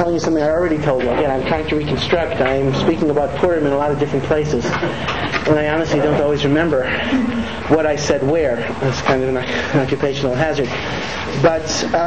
telling you something I already told you. Again, I'm trying to reconstruct. I'm speaking about Purim in a lot of different places, and I honestly don't always remember what I said where. That's kind of an occupational hazard. But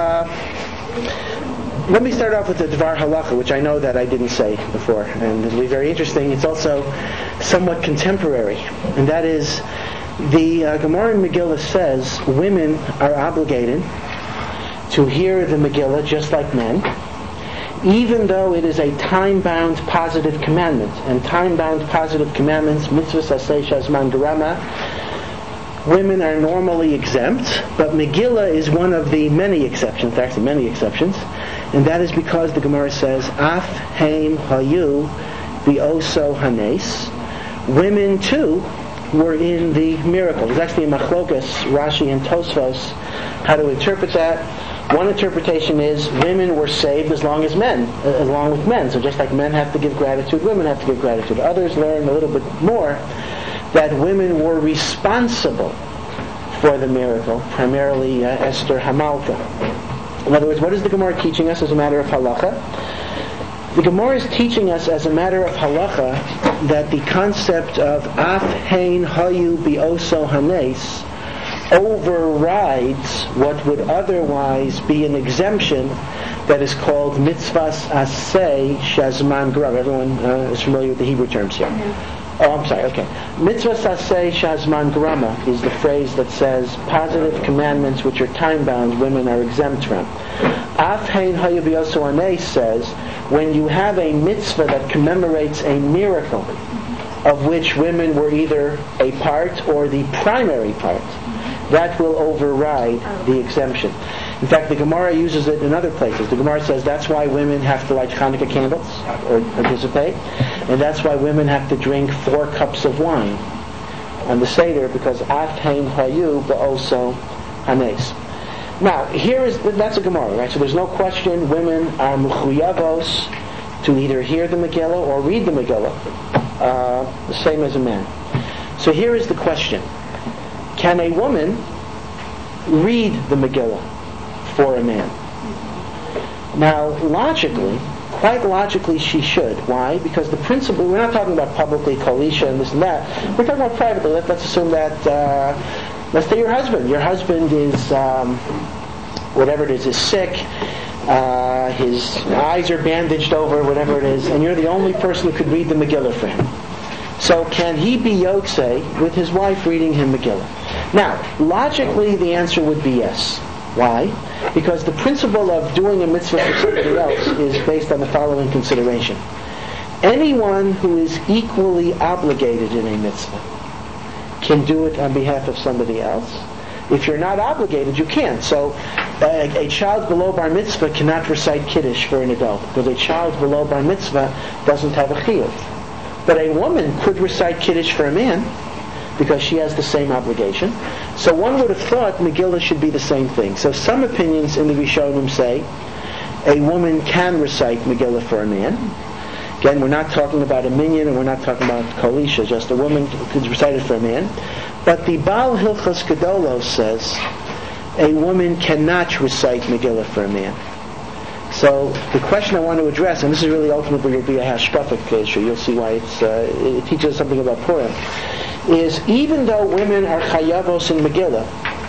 let me start off with the Dvar Halacha, which I know that I didn't say before, and it'll be very interesting. It's also somewhat contemporary, and that is the Gemara in Megillah says women are obligated to hear the Megillah just like men, even though it is a time-bound positive commandment. And time-bound positive commandments, mitzvahs aseh shazman garama, women are normally exempt, but Megillah is one of the many exceptions, actually many exceptions, and that is because the Gemara says, Af heim hayu bi'oso hanes. Women too were in the miracle. There's actually a machlokas, Rashi and Tosfos, how to interpret that. One interpretation is women were saved along with men. So just like men have to give gratitude, women have to give gratitude. Others learn a little bit more that women were responsible for the miracle, primarily Esther Hamalka. In other words, what is the Gemara teaching us as a matter of halacha? The Gemara is teaching us as a matter of halacha that the concept of af hein hayu bi'oso hanes overrides what would otherwise be an exemption that is called mitzvahs aseh shazman garama. Everyone is familiar with the Hebrew terms here. Oh, I'm sorry, okay. Mitzvahs aseh shazman garama is the phrase that says positive commandments which are time-bound, women are exempt from. Af hein hayu bi'oso hanes says when you have a mitzvah that commemorates a miracle of which women were either a part or the primary part, that will override the exemption. In fact, the Gemara uses it in other places. The Gemara says that's why women have to light Hanukkah candles or participate, and that's why women have to drink 4 cups of wine on the Seder, because Af Hein Hayu Ba'oso Hanes. Now, that's a Gemara, right? So there's no question women are mechuyavos to either hear the Megillah or read the Megillah, the same as a man. So here is the question. Can a woman read the Megillah for a man? Now, quite logically, she should. Why? Because the principle, we're not talking about publicly, Kalisha, and this and that. We're talking about privately. Let's assume that, let's say your husband is, whatever it is sick, his eyes are bandaged over, whatever it is, and you're the only person who could read the Megillah for him. So can he be Yotzei with his wife reading him Megillah? Now, logically, the answer would be yes. Why? Because the principle of doing a mitzvah for somebody else is based on the following consideration. Anyone who is equally obligated in a mitzvah can do it on behalf of somebody else. If you're not obligated, you can't. So a child below bar mitzvah cannot recite Kiddush for an adult, because a child below bar mitzvah doesn't have a chiyuv. But a woman could recite Kiddush for a man, because she has the same obligation. So one would have thought Megillah should be the same thing. So some opinions in the Rishonim say a woman can recite Megillah for a man. Again, we're not talking about a minyan, and we're not talking about Kalisha, just a woman could recite it for a man. But the Baal Hilchos Gedolos says a woman cannot recite Megillah for a man. So the question I want to address, and this is really ultimately will be a hashkafic issue, you'll see why it teaches us something about Purim, is even though women are chayavos in Megillah,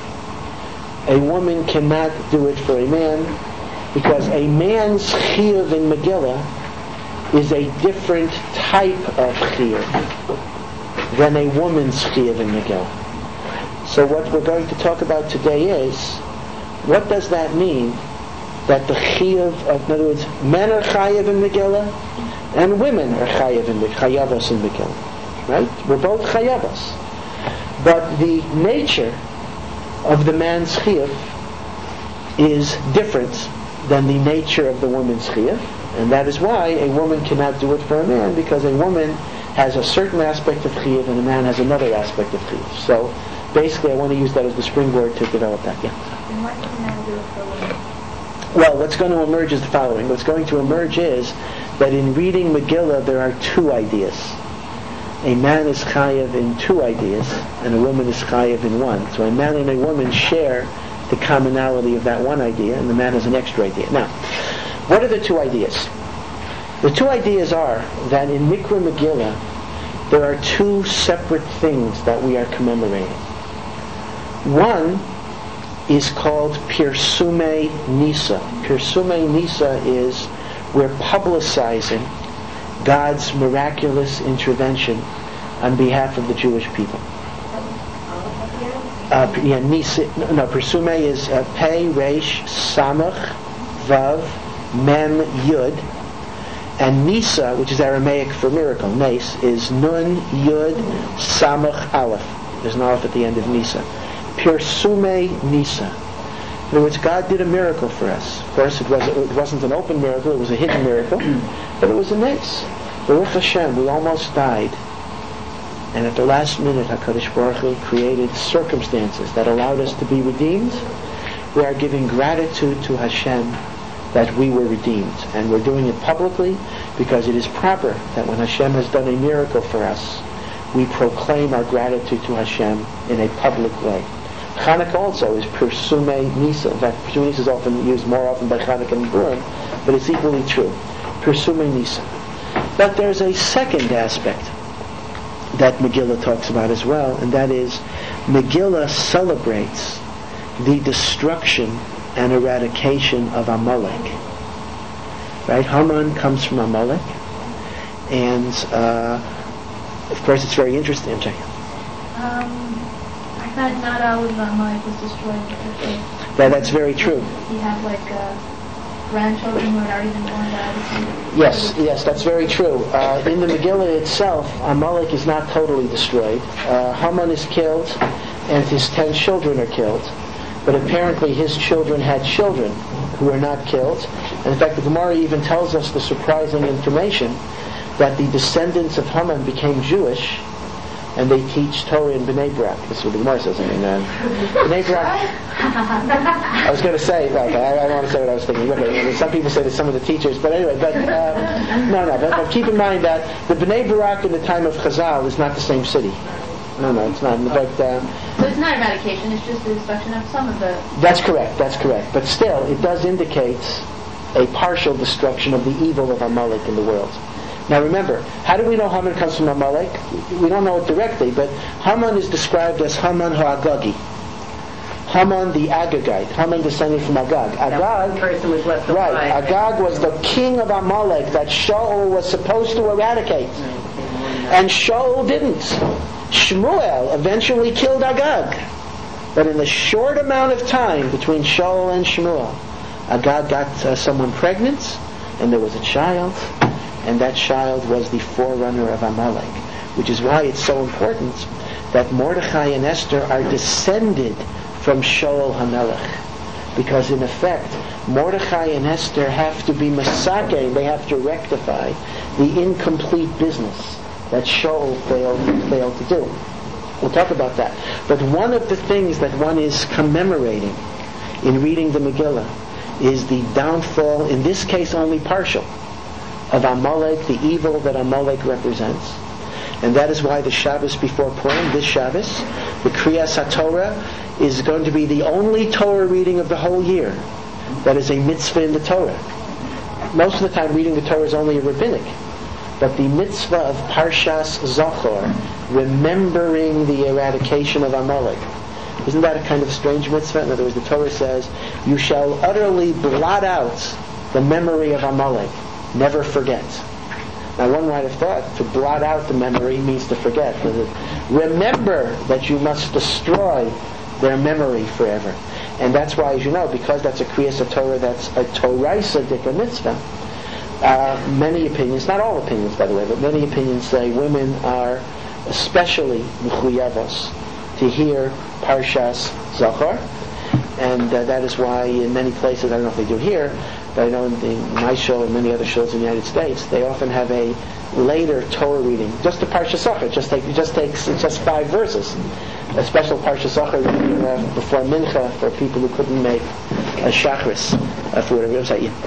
a woman cannot do it for a man, because a man's chiyuv in Megillah is a different type of chiyuv than a woman's chiyuv in Megillah. So what we're going to talk about today is, what does that mean? That the chiyuv, in other words, men are chayav in Megillah, and women are chayavos in Megillah. Right? We're both chayavos. But the nature of the man's chiyuv is different than the nature of the woman's chiyuv, and that is why a woman cannot do it for a man, because a woman has a certain aspect of chiyuv and a man has another aspect of chiyuv. So basically I want to use that as the springboard to develop that. Yeah. And what can men do for women? Well, what's going to emerge is the following. What's going to emerge is that in reading Megillah there are 2 ideas. A man is chayav in 2 ideas, and a woman is chayav in 1. So a man and a woman share the commonality of that one idea, and the man has an extra idea. Now, What are the two ideas? The two ideas are that in Mikra Megillah, there are two separate things that we are commemorating. One is called Pirsume Nisa. Pirsume Nisa is we're publicizing God's miraculous intervention on behalf of the Jewish people. Pirsume is Pei, Reish, Samach, Vav, Mem, Yud. And Nisa, which is Aramaic for miracle, Nes, is Nun, Yud, Samach, Aleph. There's an Aleph at the end of Nisa. Pirsume Nisa. In other words, God did a miracle for us. Of course, it wasn't an open miracle, it was a hidden miracle, but it was a Nes. Baruch Hashem, we almost died. And at the last minute, HaKadosh Baruch Hu created circumstances that allowed us to be redeemed. We are giving gratitude to Hashem that we were redeemed. And we're doing it publicly because it is proper that when Hashem has done a miracle for us, we proclaim our gratitude to Hashem in a public way. Chanukah also is Pirsume Nisa. In fact, Pirsume Nisa is often used more often by Chanukah and Purim, but it's equally true. Pirsume Nisa. But there's a second aspect that Megillah talks about as well, and that is Megillah celebrates the destruction and eradication of Amalek. Right? Haman comes from Amalek, and of course it's very interesting. I thought not all of Amalek was destroyed. That's very true. You have grandchildren who had already been born by Yes, that's very true. In the Megillah itself, Amalek is not totally destroyed. Haman is killed, and his 10 children are killed. But apparently his children had children who were not killed. And in fact, the Gemara even tells us the surprising information that the descendants of Haman became Jewish, and they teach Torah in Bnei Brak. This is what the Gemara says. Bnei Brak. I was going to say, I don't want to say what I was thinking. Okay, some people say that some of the teachers, but anyway, but keep in mind that the Bnei Brak in the time of Chazal is not the same city. No, it's not. But, so it's not eradication, it's just the destruction of some of the... That's correct. But still, it does indicate a partial destruction of the evil of Amalek in the world. Now remember, how do we know Haman comes from Amalek? We don't know it directly, but Haman is described as Haman ha'Agagi. Haman the Agagite. Haman descended from Agag. Agag, person was left right, Agag was the king of Amalek that Shaul was supposed to eradicate. And Shaul didn't. Shmuel eventually killed Agag. But in the short amount of time between Shaul and Shmuel, Agag got someone pregnant, and there was a child, and that child was the forerunner of Amalek, which is why it's so important that Mordechai and Esther are descended from Shaul HaMelech, because in effect, Mordechai and Esther have to be masakeh, they have to rectify the incomplete business that Shaul failed to do. We'll talk about that. But one of the things that one is commemorating in reading the Megillah is the downfall, in this case only partial, of Amalek, the evil that Amalek represents. And that is why the Shabbos before Purim, this Shabbos, the Kriyas HaTorah, is going to be the only Torah reading of the whole year that is a mitzvah in the Torah. Most of the time reading the Torah is only a rabbinic. But the mitzvah of Parshas Zachor, remembering the eradication of Amalek, isn't that a kind of strange mitzvah? In other words, the Torah says, you shall utterly blot out the memory of Amalek. Never forget. Now one might have thought to blot out the memory means to forget. Remember that you must destroy their memory forever. And that's why, as you know, because that's a Kriyas HaTorah, that's a Toraisa Dika mitzvah, many opinions, not all opinions by the way, but many opinions say women are especially mechuyavos to hear Parshas Zachor, and that is why in many places, I don't know if they do here, but I know in my show and many other shows in the United States, they often have a later Torah reading, just the Parshas Zachor. It's just 5 verses. A special Parshas Zachor reading before Mincha for people who couldn't make a Shachris for whatever. I'm sorry.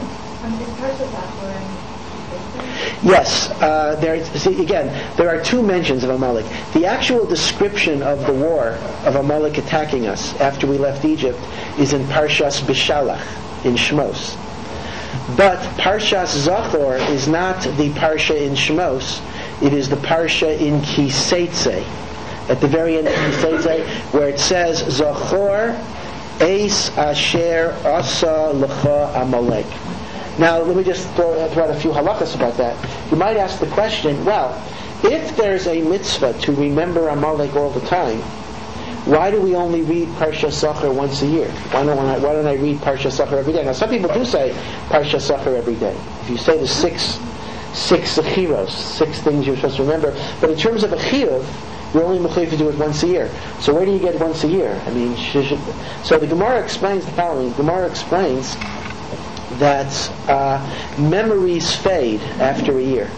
Yes, there are 2 mentions of Amalek. The actual description of the war of Amalek attacking us after we left Egypt is in Parshas Bishalach, in Shmos. But Parshas Zachor is not the Parsha in Shemos. It is the Parsha in Kiseitze. At the very end of Kiseitze, where it says, Zachor Eis Asher Asa Lecha Amalek. Now, let me just throw out a few halachas about that. You might ask the question, well, if there's a mitzvah to remember Amalek all the time, why do we only read Parsha Zachor once a year? Why don't I read Parsha Zachor every day? Now, some people do say Parsha Zachor every day. If you say the six zechiros, 6 things you're supposed to remember, but in terms of a chiyuv, you're only mechuyev to do it once a year. So where do you get once a year? I mean, so the Gemara explains the following. The Gemara explains that memories fade after a year.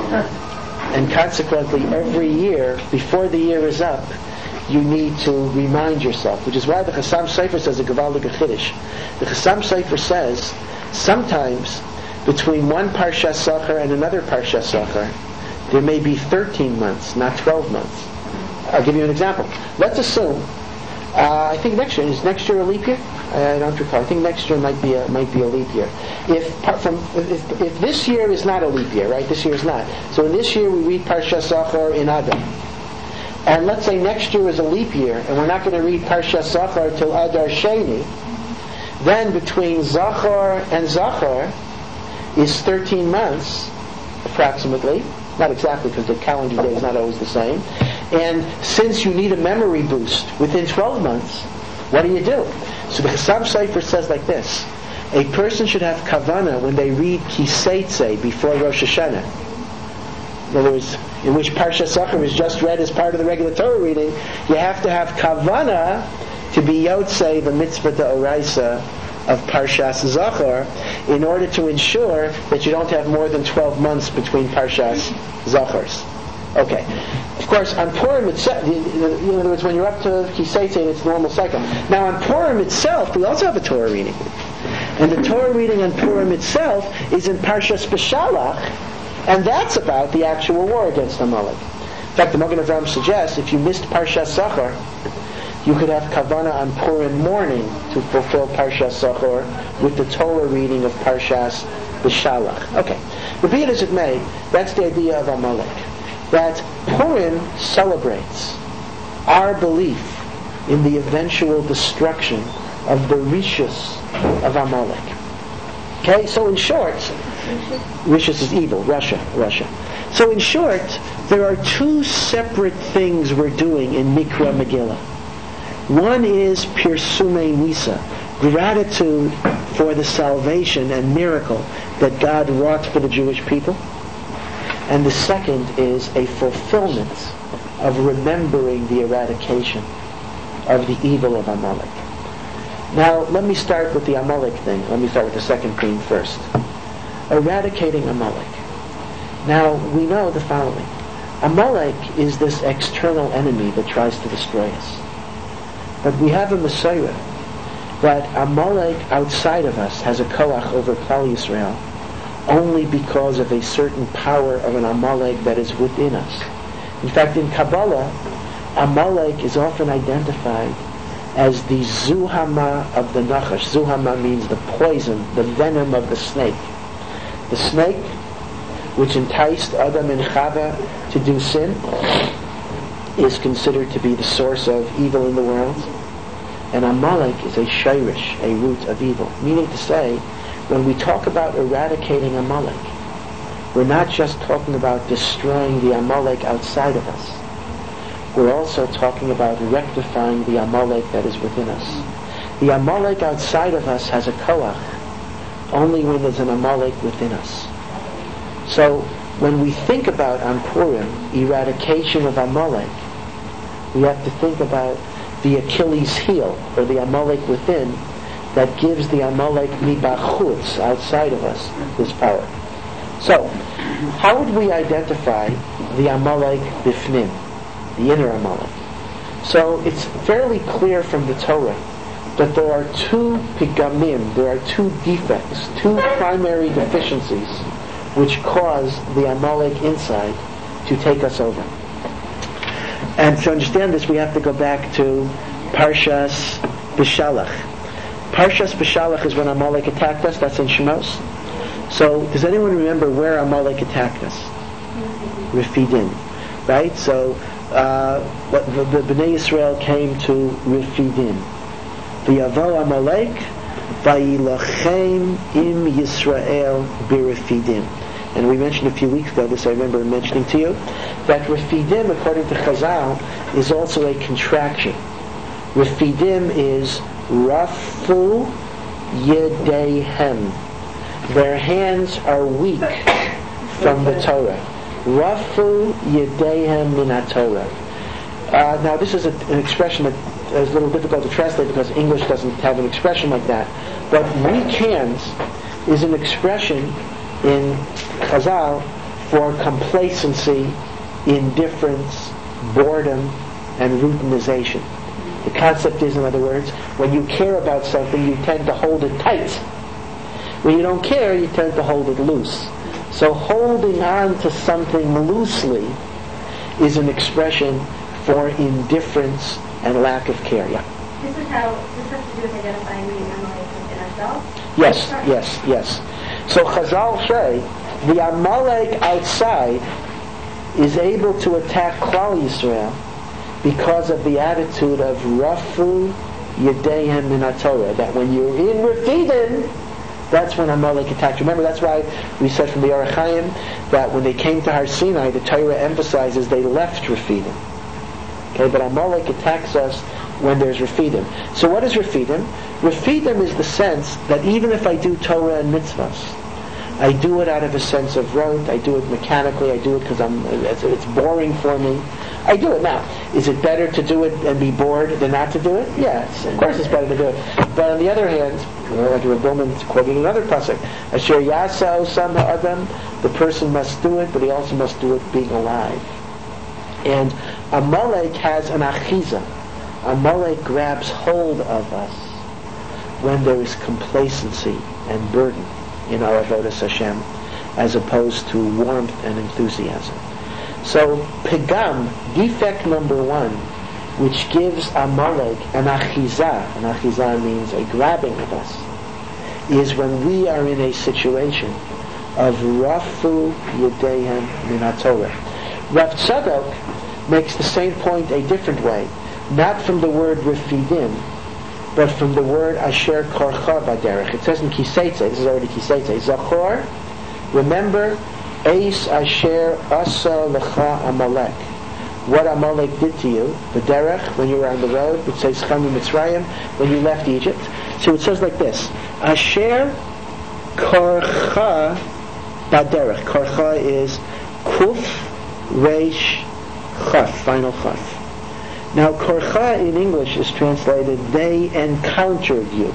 And consequently, every year, before the year is up, you need to remind yourself, which is why the Chassam Sofer says a Gevaldik Chiddush. The Chassam Sofer says, sometimes, between one Parsha Zachor and another Parsha Zachor, there may be 13 months, not 12 months. I'll give you an example. Let's assume, I think next year a leap year? I don't recall. I think next year might be a leap year. If this year is not a leap year, right? This year is not. So in this year we read Parsha Zachor in Adar. And let's say next year is a leap year, and we're not going to read Parsha Zachor till Adar Sheni. Then between Zachor and Zachor is 13 months, approximately. Not exactly, because the calendar day is not always the same. And since you need a memory boost within 12 months, what do? So the Chassam Sofer says like this: a person should have kavanah when they read Kiseitze before Rosh Hashanah. In other words, in which Parsha Zachor is just read as part of the regular Torah reading, you have to have kavanah to be yotzei the mitzvah d'oraisa of Parshas Zachor in order to ensure that you don't have more than 12 months between Parshas Zachors. Okay. Of course, on Purim itself, in other words, when you're up to Kiseitze, it's normal cycle. Now, on Purim itself, we also have a Torah reading. And the Torah reading on Purim itself is in Parshas Beshalach, and that's about the actual war against Amalek. In fact, the Magen Avraham suggests if you missed Parshas Zachor, you could have kavanah on Purim morning to fulfill Parshas Zachor with the Torah reading of Parshas Beshalach. Okay. But be it as it may, that's the idea of Amalek. That Purim celebrates our belief in the eventual destruction of the Rishus of Amalek. Okay, so in short, Rishus is evil, Russia. So in short, there are 2 separate things we're doing in Mikra Megillah. One is Pirsume Nisa, gratitude for the salvation and miracle that God wrought for the Jewish people. And the second is a fulfillment of remembering the eradication of the evil of Amalek. Now, let me start with the Amalek thing. Let me start with the second theme first. Eradicating Amalek. Now, we know the following. Amalek is this external enemy that tries to destroy us. But we have a Messiah that Amalek outside of us has a koach over Klal Yisrael only because of a certain power of an Amalek that is within us. In fact, in Kabbalah, Amalek is often identified as the Zuhama of the Nachash. Zuhama means the poison, the venom of the snake. The snake, which enticed Adam and Chava to do sin, is considered to be the source of evil in the world. And Amalek is a shayrish, a root of evil. Meaning to say, when we talk about eradicating Amalek, we're not just talking about destroying the Amalek outside of us. We're also talking about rectifying the Amalek that is within us. The Amalek outside of us has a koach only when there's an Amalek within us. So, when we think about on Purim, eradication of Amalek, we have to think about the Achilles heel, or the Amalek within, that gives the Amalek mibachutz, outside of us, this power. So, how would we identify the Amalek bifnim, the inner Amalek? So, it's fairly clear from the Torah that there are 2 pigamim, there are 2 defects, 2 primary deficiencies which cause the Amalek inside to take us over. And to understand this, we have to go back to Parshas Beshalach. Parshas Beshalach is when Amalek attacked us, that's in Shemos. So, does anyone remember where Amalek attacked us? Refidim. Right? So, the Bnei Yisrael came to Refidim. V'yavo Amalek v'yilachem im Yisrael b'Refidim. And we mentioned a few weeks ago, this I remember mentioning to you, that Refidim, according to Chazal, is also a contraction. Refidim is Rafu Yedehem. Their hands are weak from the Torah. Rafu Yedehem min HaTorah. Now this is an expression that is a little difficult to translate because English doesn't have an expression like that. But weak hands is an expression in Chazal for complacency, indifference, boredom, and routinization. The concept is, in other words, when you care about something, you tend to hold it tight. When you don't care, you tend to hold it loose. So holding on to something loosely is an expression for indifference and lack of care. Yeah. This has to do with identifying the Amalek within ourselves? Yes. So Chazal say the Amalek outside is able to attack Klal Yisrael because of the attitude of Rafu Yedehem min HaTorah, that when you're in Refidim, that's when Amalek attacks. Remember, that's why we said from the Orach Chaim that when they came to Har Sinai, the Torah emphasizes they left Refidim. Okay, but Amalek attacks us when there's Refidim. So what is Refidim? Refidim is the sense that even if I do Torah and mitzvahs, I do it out of a sense of rote, I do it mechanically, I do it because it's boring for me. I do it. Now, is it better to do it and be bored than not to do it? Yes, of course it's better to do it. But on the other hand, like Rabbi Bowman quoted another pasuk, Asher Yasa Osam Ha'adam, the person must do it, but he also must do it being alive. And Amalek has an achiza. Amalek grabs hold of us when there is complacency and burden in our avodas Hashem, as opposed to warmth and enthusiasm. So, Pegam, defect number 1, which gives Amalek an achiza means a grabbing of us, is when we are in a situation of Rafu Yedehem min HaTorah. Rav Tzadok makes the same point a different way, not from the word Refidim, but from the word Asher Korcha Baderech. It says in Kiseitze, this is already Kiseitze, Zachor, remember, Eis Asher Asa Lecha Amalek. What Amalek did to you, the derech, when you were on the road, it says Chami Mitzrayim, when you left Egypt. So it says like this, Asher Korcha Baderech. Korcha is Kuf Reish Chaf, final Chaf. Now Korcha in English is translated, they encountered you.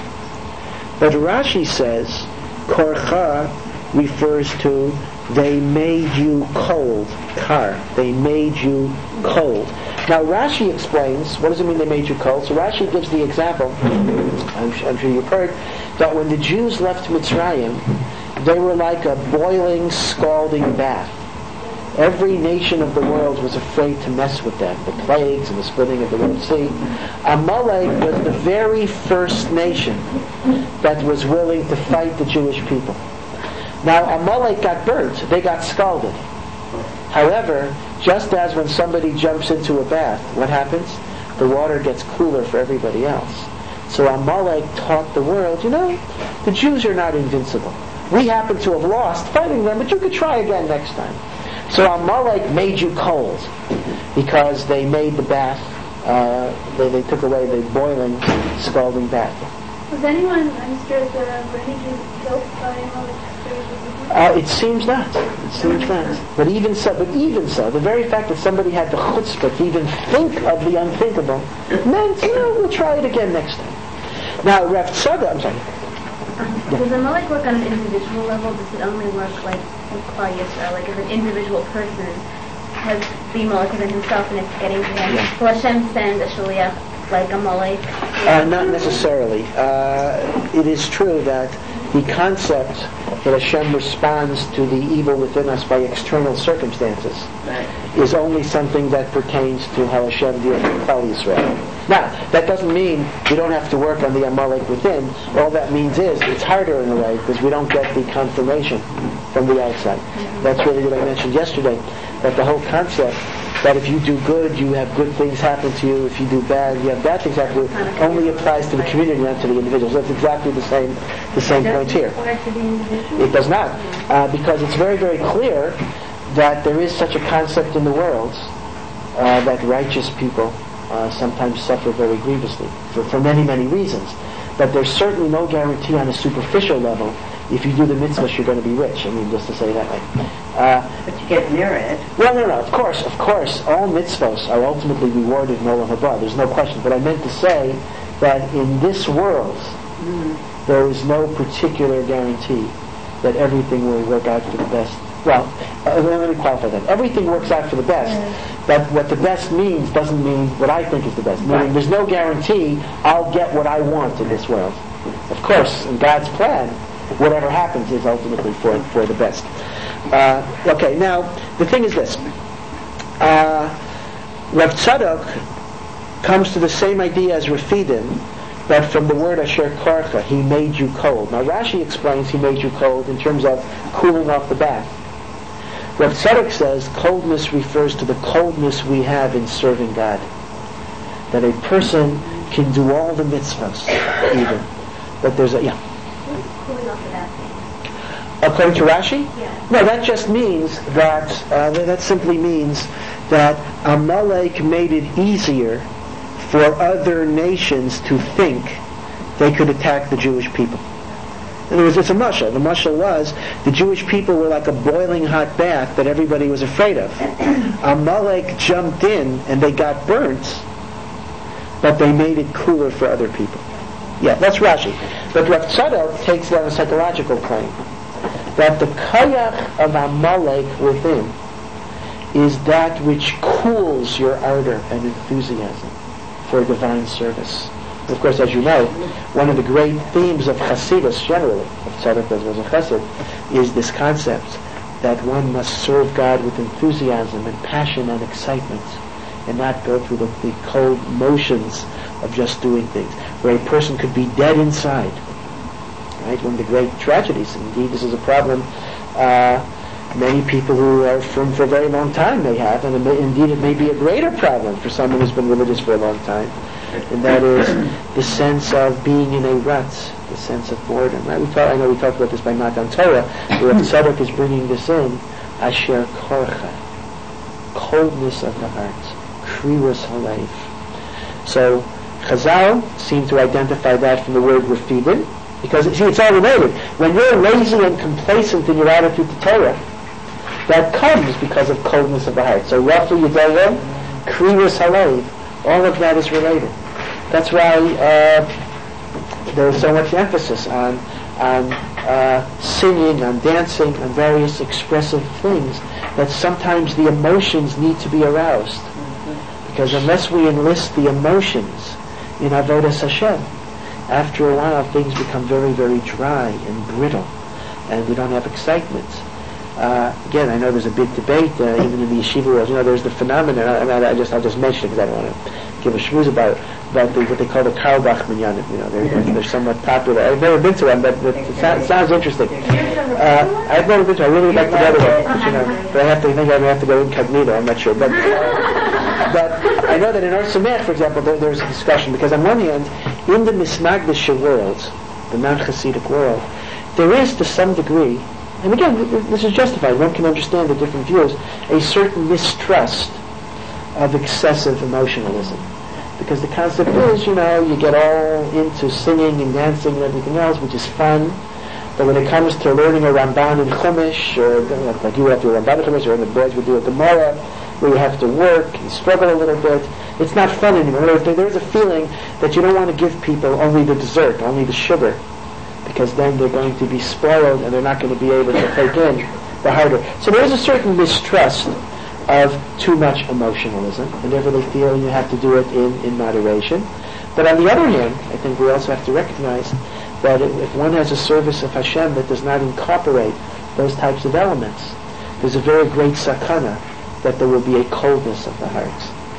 But Rashi says, Korcha refers to they made you cold. Kar. They made you cold. Now Rashi explains, what does it mean they made you cold? So Rashi gives the example, I'm sure you've heard, that when the Jews left Mitzrayim, they were like a boiling, scalding bath. Every nation of the world was afraid to mess with them. The plagues and the splitting of the Red Sea. Amalek was the very first nation that was willing to fight the Jewish people. Now Amalek got burnt, they got scalded. However, just as when somebody jumps into a bath, what happens? The water gets cooler for everybody else. So Amalek taught the world, the Jews are not invincible. We happen to have lost fighting them, but you could try again next time. So Amalek made you cold because they made the bath, they took away the boiling, scalding bath. Was anyone understood were any Jews killed by Amalek? It seems not. But even so, the very fact that somebody had the chutzpah to even think of the unthinkable meant, we'll try it again next time. Now, Rav Tzadok, I'm sorry. Does Amalek work on an individual level? Does it only work like with Klal Yisrael? Like if an individual person has the Amalek within himself and it's getting to him, will Hashem send a shaliach like Amalek? Not necessarily. It is true that the concept that Hashem responds to the evil within us by external circumstances is only something that pertains to how Hashem deals with Klal Yisrael. Now, that doesn't mean you don't have to work on the Amalek within. All that means is it's harder in a way because we don't get the confirmation from the outside. That's really what I mentioned yesterday, that the whole concept that if you do good, you have good things happen to you. If you do bad, you have bad things happen to you, only applies to the community, not to the individuals. That's exactly the same point here. It does not, because it's very, very clear that there is such a concept in the world that righteous people sometimes suffer very grievously for many, many reasons. But there's certainly no guarantee on a superficial level if you do the mitzvahs you're going to be rich. I mean, just to say that way. But you get near it. Well, no. Of course, all mitzvahs are ultimately rewarded in Olam Haba. There's no question. But I meant to say that in this world, there is no particular guarantee that everything will work out for the best. Well, let me qualify that. Everything works out for the best, but what the best means doesn't mean what I think is the best. Meaning, there's no guarantee I'll get what I want in this world. Of course, in God's plan, whatever happens is ultimately for the best. Okay, now, the thing is this. Rav Tzadok comes to the same idea as Refidim, but from the word Asher Karcha, he made you cold. Now, Rashi explains he made you cold in terms of cooling off the bath. Rav Tzadok says coldness refers to the coldness we have in serving God. That a person can do all the mitzvahs, even. But there's a, Cooling off the bath. According to Rashi? Yeah. No, that just means that simply means that Amalek made it easier for other nations to think they could attack the Jewish people. In other words, it's a mashal. The mashal was the Jewish people were like a boiling hot bath that everybody was afraid of. Amalek jumped in and they got burnt, but they made it cooler for other people. Yeah, that's Rashi. But Rav Tzadok takes it on a psychological plane. That the kayach of Amalek within is that which cools your ardor and enthusiasm for divine service. Of course, as you know, one of the great themes of Hasidus generally, of Tzadok as was a Chassid, is this concept that one must serve God with enthusiasm and passion and excitement and not go through the cold motions of just doing things, where a person could be dead inside. Right? One of the great tragedies, indeed this is a problem many people who are from for a very long time may have, and indeed it may be a greater problem for someone who's been religious for a long time, and that is the sense of being in a rut, the sense of boredom. Right? I know we talked about this by Matan Torah, where Tzadok is bringing this in, Asher Korcha, coldness of the heart, Krius Halev. So Chazal seem to identify that from the word Refidim, because it's all related. When you're lazy and complacent in your attitude to Torah, that comes because of coldness of the heart. So roughly Yudayim, Krius Halev, all of that is related. That's why there's so much emphasis on singing, on dancing, on various expressive things, that sometimes the emotions need to be aroused. Because unless we enlist the emotions in Avodas Hashem, after a while things become very, very dry and brittle, and we don't have excitement. Again, I know there's a big debate even in the yeshiva world. You know, there's the phenomenon. I'll just mention it because I don't want to give a shmooze about what they call the Carlebach minyanim. You know, they're somewhat popular. I've never been to one, but it sounds interesting. I've never been to. I really would like to go to one, but I think I have to go incognito. I'm not sure, but I know that in Ar Sameach, for example, there's a discussion because on one hand, in the Mismagdisha world, the non-Hasidic world, there is to some degree. And again, this is justified. One can understand the different views. A certain mistrust of excessive emotionalism. Because the concept is, you get all into singing and dancing and everything else, which is fun. But when it comes to learning a Ramban in Chumash, or like you would have to do a Ramban in Chumash, or the boys would do a Gemara, where you have to work and struggle a little bit, it's not fun anymore. There's a feeling that you don't want to give people only the dessert, only the sugar, because then they're going to be spoiled and they're not going to be able to take in the harder. So there is a certain mistrust of too much emotionalism, whenever they feel you have to do it in moderation. But on the other hand, I think we also have to recognize that if one has a service of Hashem that does not incorporate those types of elements, there's a very great sakana that there will be a coldness of the hearts.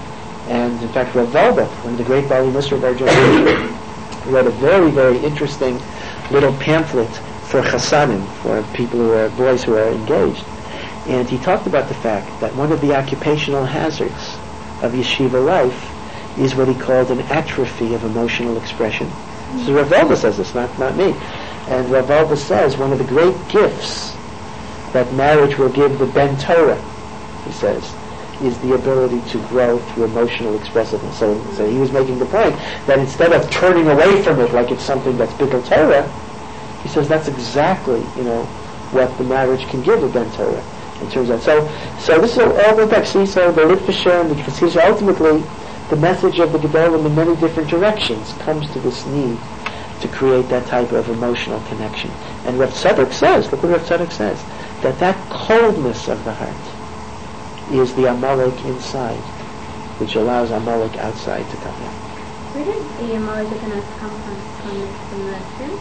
And in fact, Rav Wolbe, one of the great Bali Musar of our generation, wrote a very, very interesting little pamphlet for chasanim, for people who are boys who are engaged. And he talked about the fact that one of the occupational hazards of yeshiva life is what he called an atrophy of emotional expression. So Rav Wolbe says this, not me. And Rav Wolbe says one of the great gifts that marriage will give the Ben Torah, he says, is the ability to grow through emotional expressiveness. So he was making the point that instead of turning away from it like it's something that's Bigel Torah, he says that's exactly, what the marriage can give a Ben Torah in terms of that. So this is all the back. See, so the Litvisher and the Chassidish, ultimately the message of the Gedolim in many different directions comes to this need to create that type of emotional connection. And Rav Tzadok says, look what Rav Tzadok says, that coldness of the heart is the Amalek inside, which allows Amalek outside to come out. Where did the Amalek come from the sin?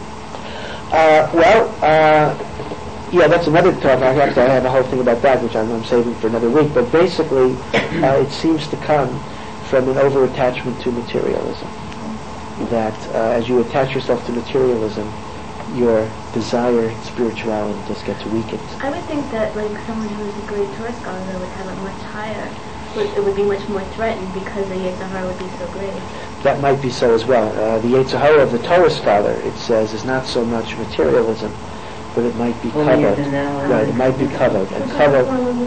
Yeah, that's another topic. Actually, I have a whole thing about that, which I'm saving for another week. But basically, it seems to come from an over-attachment to materialism. That as you attach yourself to materialism, your desire in spirituality just gets weakened. I would think that someone who is a great Torah scholar would have it much higher. It would be much more threatened because the Yetzer Hara would be so great. That might be so as well. The Yetzer Hara of the Torah scholar, it says, is not so much materialism, but it might be covered. Right, it might be covered. And covered,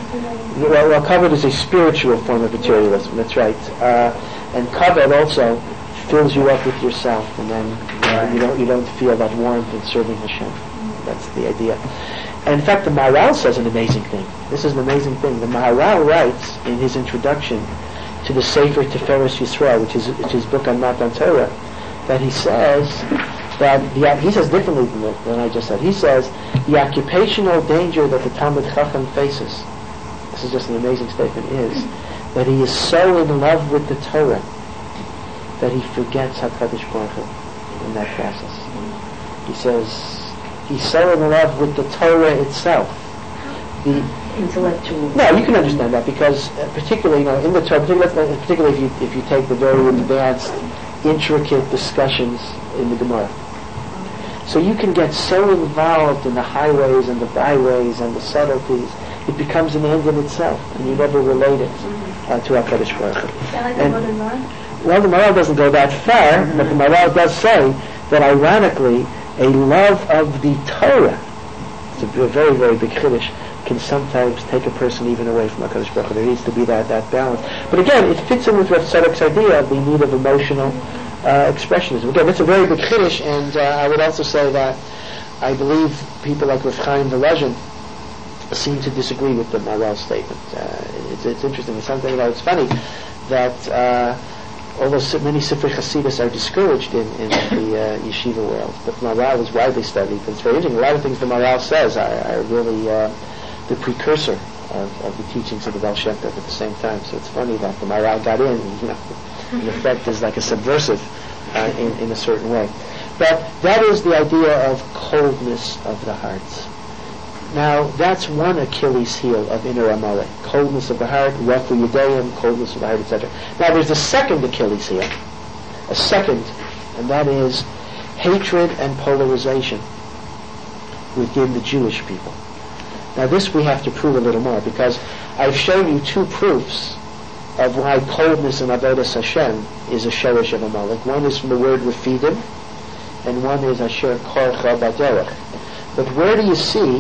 well, covered is a spiritual form of materialism, that's right. And covered also fills you up with yourself, and then you don't feel that warmth in serving Hashem. That's the idea. And in fact, the Maharal says an amazing thing. This is an amazing thing. The Maharal writes in his introduction to the Sefer Tiferes Yisrael, which is his book on Matan Torah, that he says that he says differently than I just said. He says the occupational danger that the Talmud Chacham faces, this is just an amazing statement, is that he is so in love with the Torah that he forgets HaKadosh Baruch Hu in that process. He says he's so in love with the Torah itself. The intellectual. No, you can understand that because particularly, in the Torah, particularly if you take the very advanced, intricate discussions in the Gemara. So you can get so involved in the highways and the byways and the subtleties, it becomes an end in itself, and you never relate it to HaKadosh Baruch Hu. Well, the Maharal doesn't go that far, but the Maharal does say that ironically, a love of the Torah, it's a very, very big chiddush, can sometimes take a person even away from HaKadosh Baruch Hu. There needs to be that balance. But again, it fits in with Rav Tzadok's idea of the need of emotional expressionism. Again, that's a very big chiddush, and I would also say that I believe people like Rav Chaim Volozhin seem to disagree with the Maharal's statement. It's interesting. It's something it's funny that although many Sifrei Hasidus are discouraged in the yeshiva world, but Maharal is widely studied. But it's very interesting. A lot of things the Maharal says are really the precursor of the teachings of the Baal Shem Tov at the same time. So it's funny that the Maharal got in, in effect is like a subversive in a certain way. But that is the idea of coldness of the heart. Now, that's one Achilles heel of inner Amalek. Coldness of the heart, Rafu Yudayim, coldness of the heart, etc. Now, there's a second Achilles heel. A second, and that is hatred and polarization within the Jewish people. Now, this we have to prove a little more, because I've shown you two proofs of why coldness in Avodas Hashem is a shorish of Amalek. One is from the word Refidim, and one is Asher Korcha Baderech. But where do you see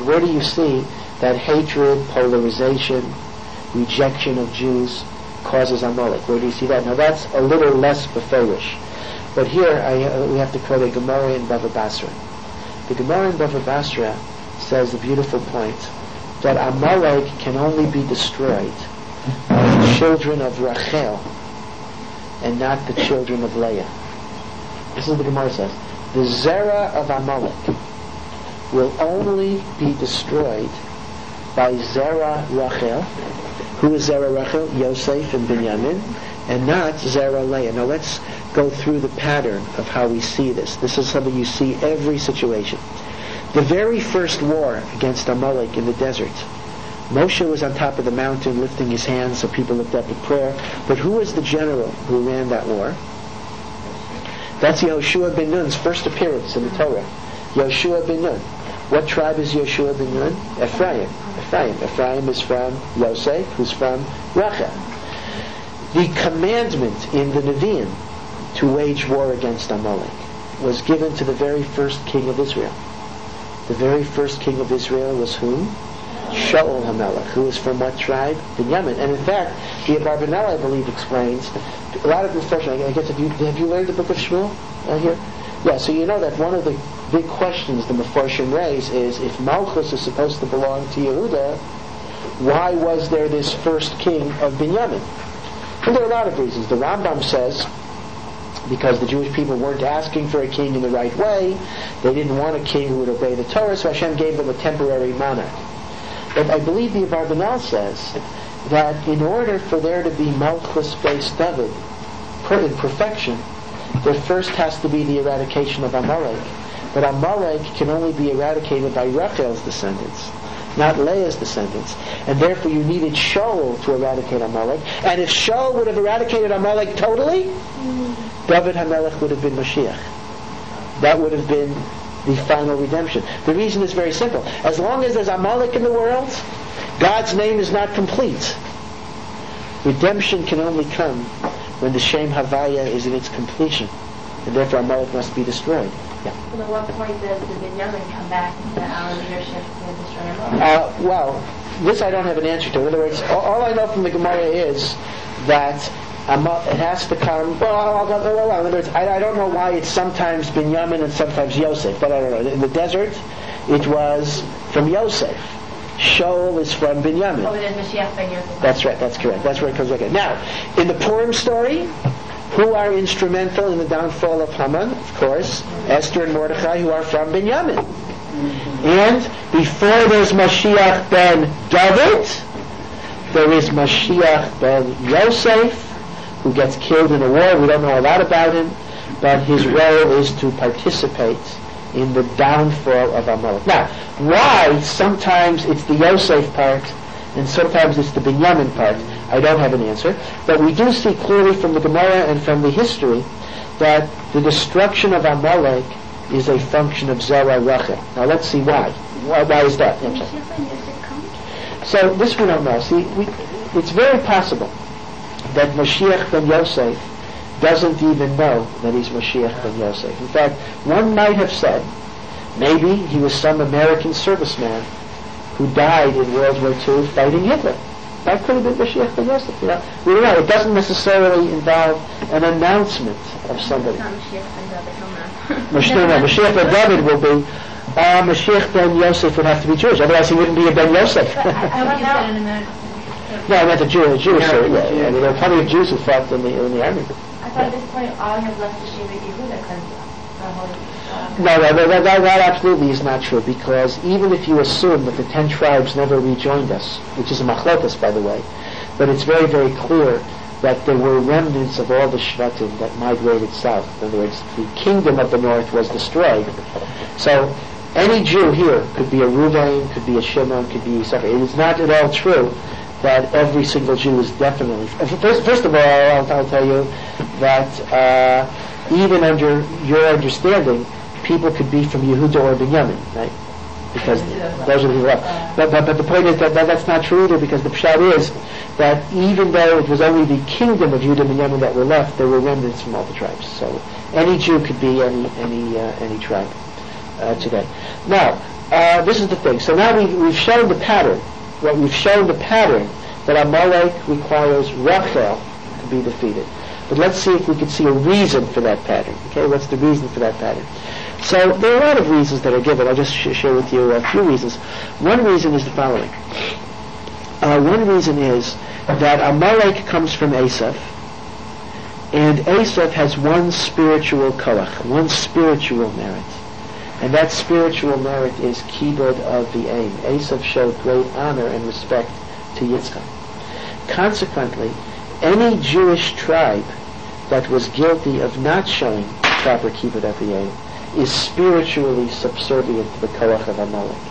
that hatred, polarization, rejection of Jews causes Amalek? Where do you see that? Now that's a little less beferish. But here we have to quote a Gemara in Bava Basra. The Gemara in Bava Basra says the beautiful point that Amalek can only be destroyed by the children of Rachel and not the children of Leah. This is what the Gemara says. The Zerah of Amalek will only be destroyed by Zerah Rachel. Who is Zerah Rachel? Yosef and Binyamin, and not Zerah Leah. Now let's go through the pattern of how we see this. This is something you see every situation. The very first war against Amalek in the desert Moshe was on top of the mountain lifting his hands so people looked up in prayer. But who was the general who ran that war? That's Yehoshua ben Nun's first appearance in the Torah. Yehoshua ben Nun. What tribe is Yehoshua ben Nun? Ephraim. Ephraim is from Yosef, who's from Rachel. The commandment in the Nevi'im to wage war against Amalek was given to the very first king of Israel. The very first king of Israel was whom? Shaul HaMelech, who was from what tribe? Binyamin. And in fact, the Abarbanel, I believe, explains a lot of discussion. I guess have you learned the book of Shmuel here? Yeah, so you know that one of the big questions the Mefarshim raise is, if Malchus is supposed to belong to Yehuda, why was there this first king of Binyamin? And there are a lot of reasons. The Rambam says because the Jewish people weren't asking for a king in the right way, they didn't want a king who would obey the Torah, so Hashem gave them a temporary monarch. But I believe the Abarbanel says that in order for there to be Malchus Beis David in perfection, there first has to be the eradication of Amalek. But Amalek can only be eradicated by Rachel's descendants, not Leah's descendants. And therefore you needed Shaul to eradicate Amalek. And if Shaul would have eradicated Amalek totally, David HaMelech would have been Mashiach. That would have been the final redemption. The reason is very simple. As long as there's Amalek in the world, God's name is not complete. Redemption can only come when the Shem Havaya is in its completion. And therefore Amalek must be destroyed. Yeah. So at what point does the Binyamin come back to our leadership to destroy Amalek? Well, this I don't have an answer to. In other words, all I know from the Gemara is that it has to come. In other words, I don't know why it's sometimes Binyamin and sometimes Yosef, but I don't know. In the desert, it was from Yosef. Shaul is from Binyamin. Oh, then Mashiach ben Yosef. That's right. That's correct. That's where it comes again. Now, in the Purim story, who are instrumental in the downfall of Haman? Of course, Esther and Mordechai, who are from Binyamin. And before there's Mashiach ben David, there is Mashiach ben Yosef, who gets killed in a war. We don't know a lot about him, but his role is to participate in the downfall of Amalek. Now, why sometimes it's the Yosef part and sometimes it's the Binyamin part, I don't have an answer. But we do see clearly from the Gemara and from the history that the destruction of Amalek is a function of Zerah Rachel. Now let's see why. Why is that? So this we don't know. See, it's very possible that Mashiach ben Yosef doesn't even know that he's Mashiach ben Yosef. In fact, one might have said maybe he was some American serviceman who died in World War II fighting Hitler. That could have been Mashiach ben Yosef. We don't know. It doesn't necessarily involve an announcement of somebody. It's not Mashiach ben David. Mashiach ben David will be. Mashiach ben Yosef would have to be Jewish. Otherwise he wouldn't be a ben Yosef. No, I meant a Jewish. Yeah. I mean, there are plenty of Jews who fought in the army. I thought at this point all you have left is Shevet Yehuda because No, that absolutely is not true, because even if you assume that the 10 tribes never rejoined us, which is a machlokas, by the way, but it's very, very clear that there were remnants of all the Shvatim that migrated south. In other words, the kingdom of the north was destroyed. So any Jew here could be a Reuven, could be a Shimon, could be Yisachar. It is not at all true that every single Jew is definitely... First of all, I'll tell you that even under your understanding, people could be from Yehuda or Binyamin, right? Because those are the people left. But the point is that that's not true either, because the pshat is that even though it was only the kingdom of Yehuda and Binyamin that were left, there were remnants from all the tribes. So any Jew could be any tribe today. Now, this is the thing. So now we've shown the pattern. Well, we've shown the pattern that Amalek requires Rachel to be defeated. But let's see if we can see a reason for that pattern. Okay, what's the reason for that pattern? So there are a lot of reasons that are given. I'll just share with you a few reasons. One reason is the following. One reason is that Amalek comes from Esav, and Esav has one spiritual koach, one spiritual merit. And that spiritual merit is kibud of the aim. Esav showed great honor and respect to Yitzchak. Consequently, any Jewish tribe that was guilty of not showing proper kibud of the aim is spiritually subservient to the koach of Amalek.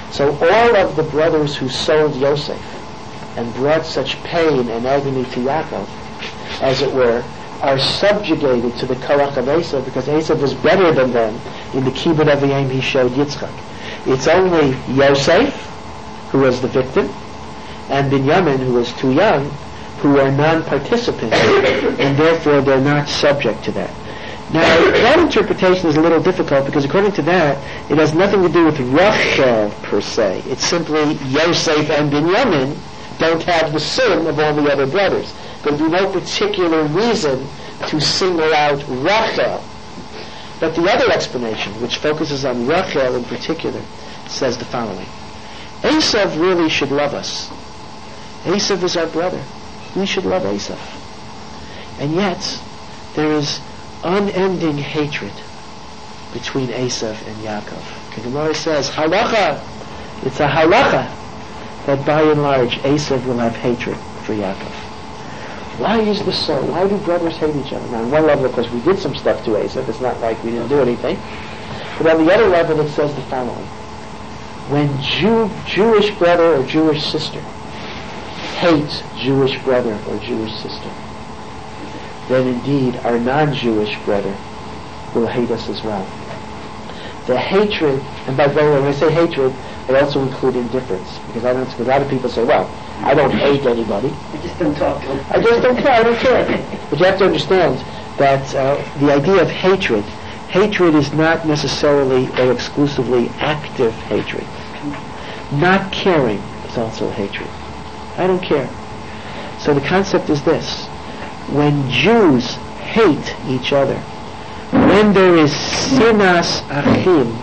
So all of the brothers who sold Yosef and brought such pain and agony to Yaakov, as it were, are subjugated to the koach of Esav, because Esav was better than them in the kibbud aviyim he showed Yitzchak. It's only Yosef, who was the victim, and Binyamin, who was too young, who are non-participants, and therefore they're not subject to that. Now, that interpretation is a little difficult, because according to that, it has nothing to do with Rachel per se. It's simply Yosef and Binyamin don't have the sin of all the other brothers. There'd be no particular reason to single out Rachel. But the other explanation, which focuses on Rachel in particular, says the following. Esav really should love us. Esav is our brother. We should love Esav. And yet, there is unending hatred between Esav and Yaakov. The Gemara says, halacha, it's a halacha, that by and large Esav will have hatred for Yaakov. Why is this so? Why do brothers hate each other? Now, on one level, of course, we did some stuff to Esav. It's not like we didn't do anything. But on the other level, it says the following. When Jewish brother or Jewish sister hates Jewish brother or Jewish sister, then indeed our non-Jewish brother will hate us as well. The hatred, and by the way, when I say hatred, I also include indifference, because a lot of people say, well, I don't hate anybody. I just don't talk to them. I just don't care, I don't care. But you have to understand that the idea of hatred is not necessarily or exclusively active hatred. Not caring is also hatred. I don't care. So the concept is this. When Jews hate each other, when there is sinas achim,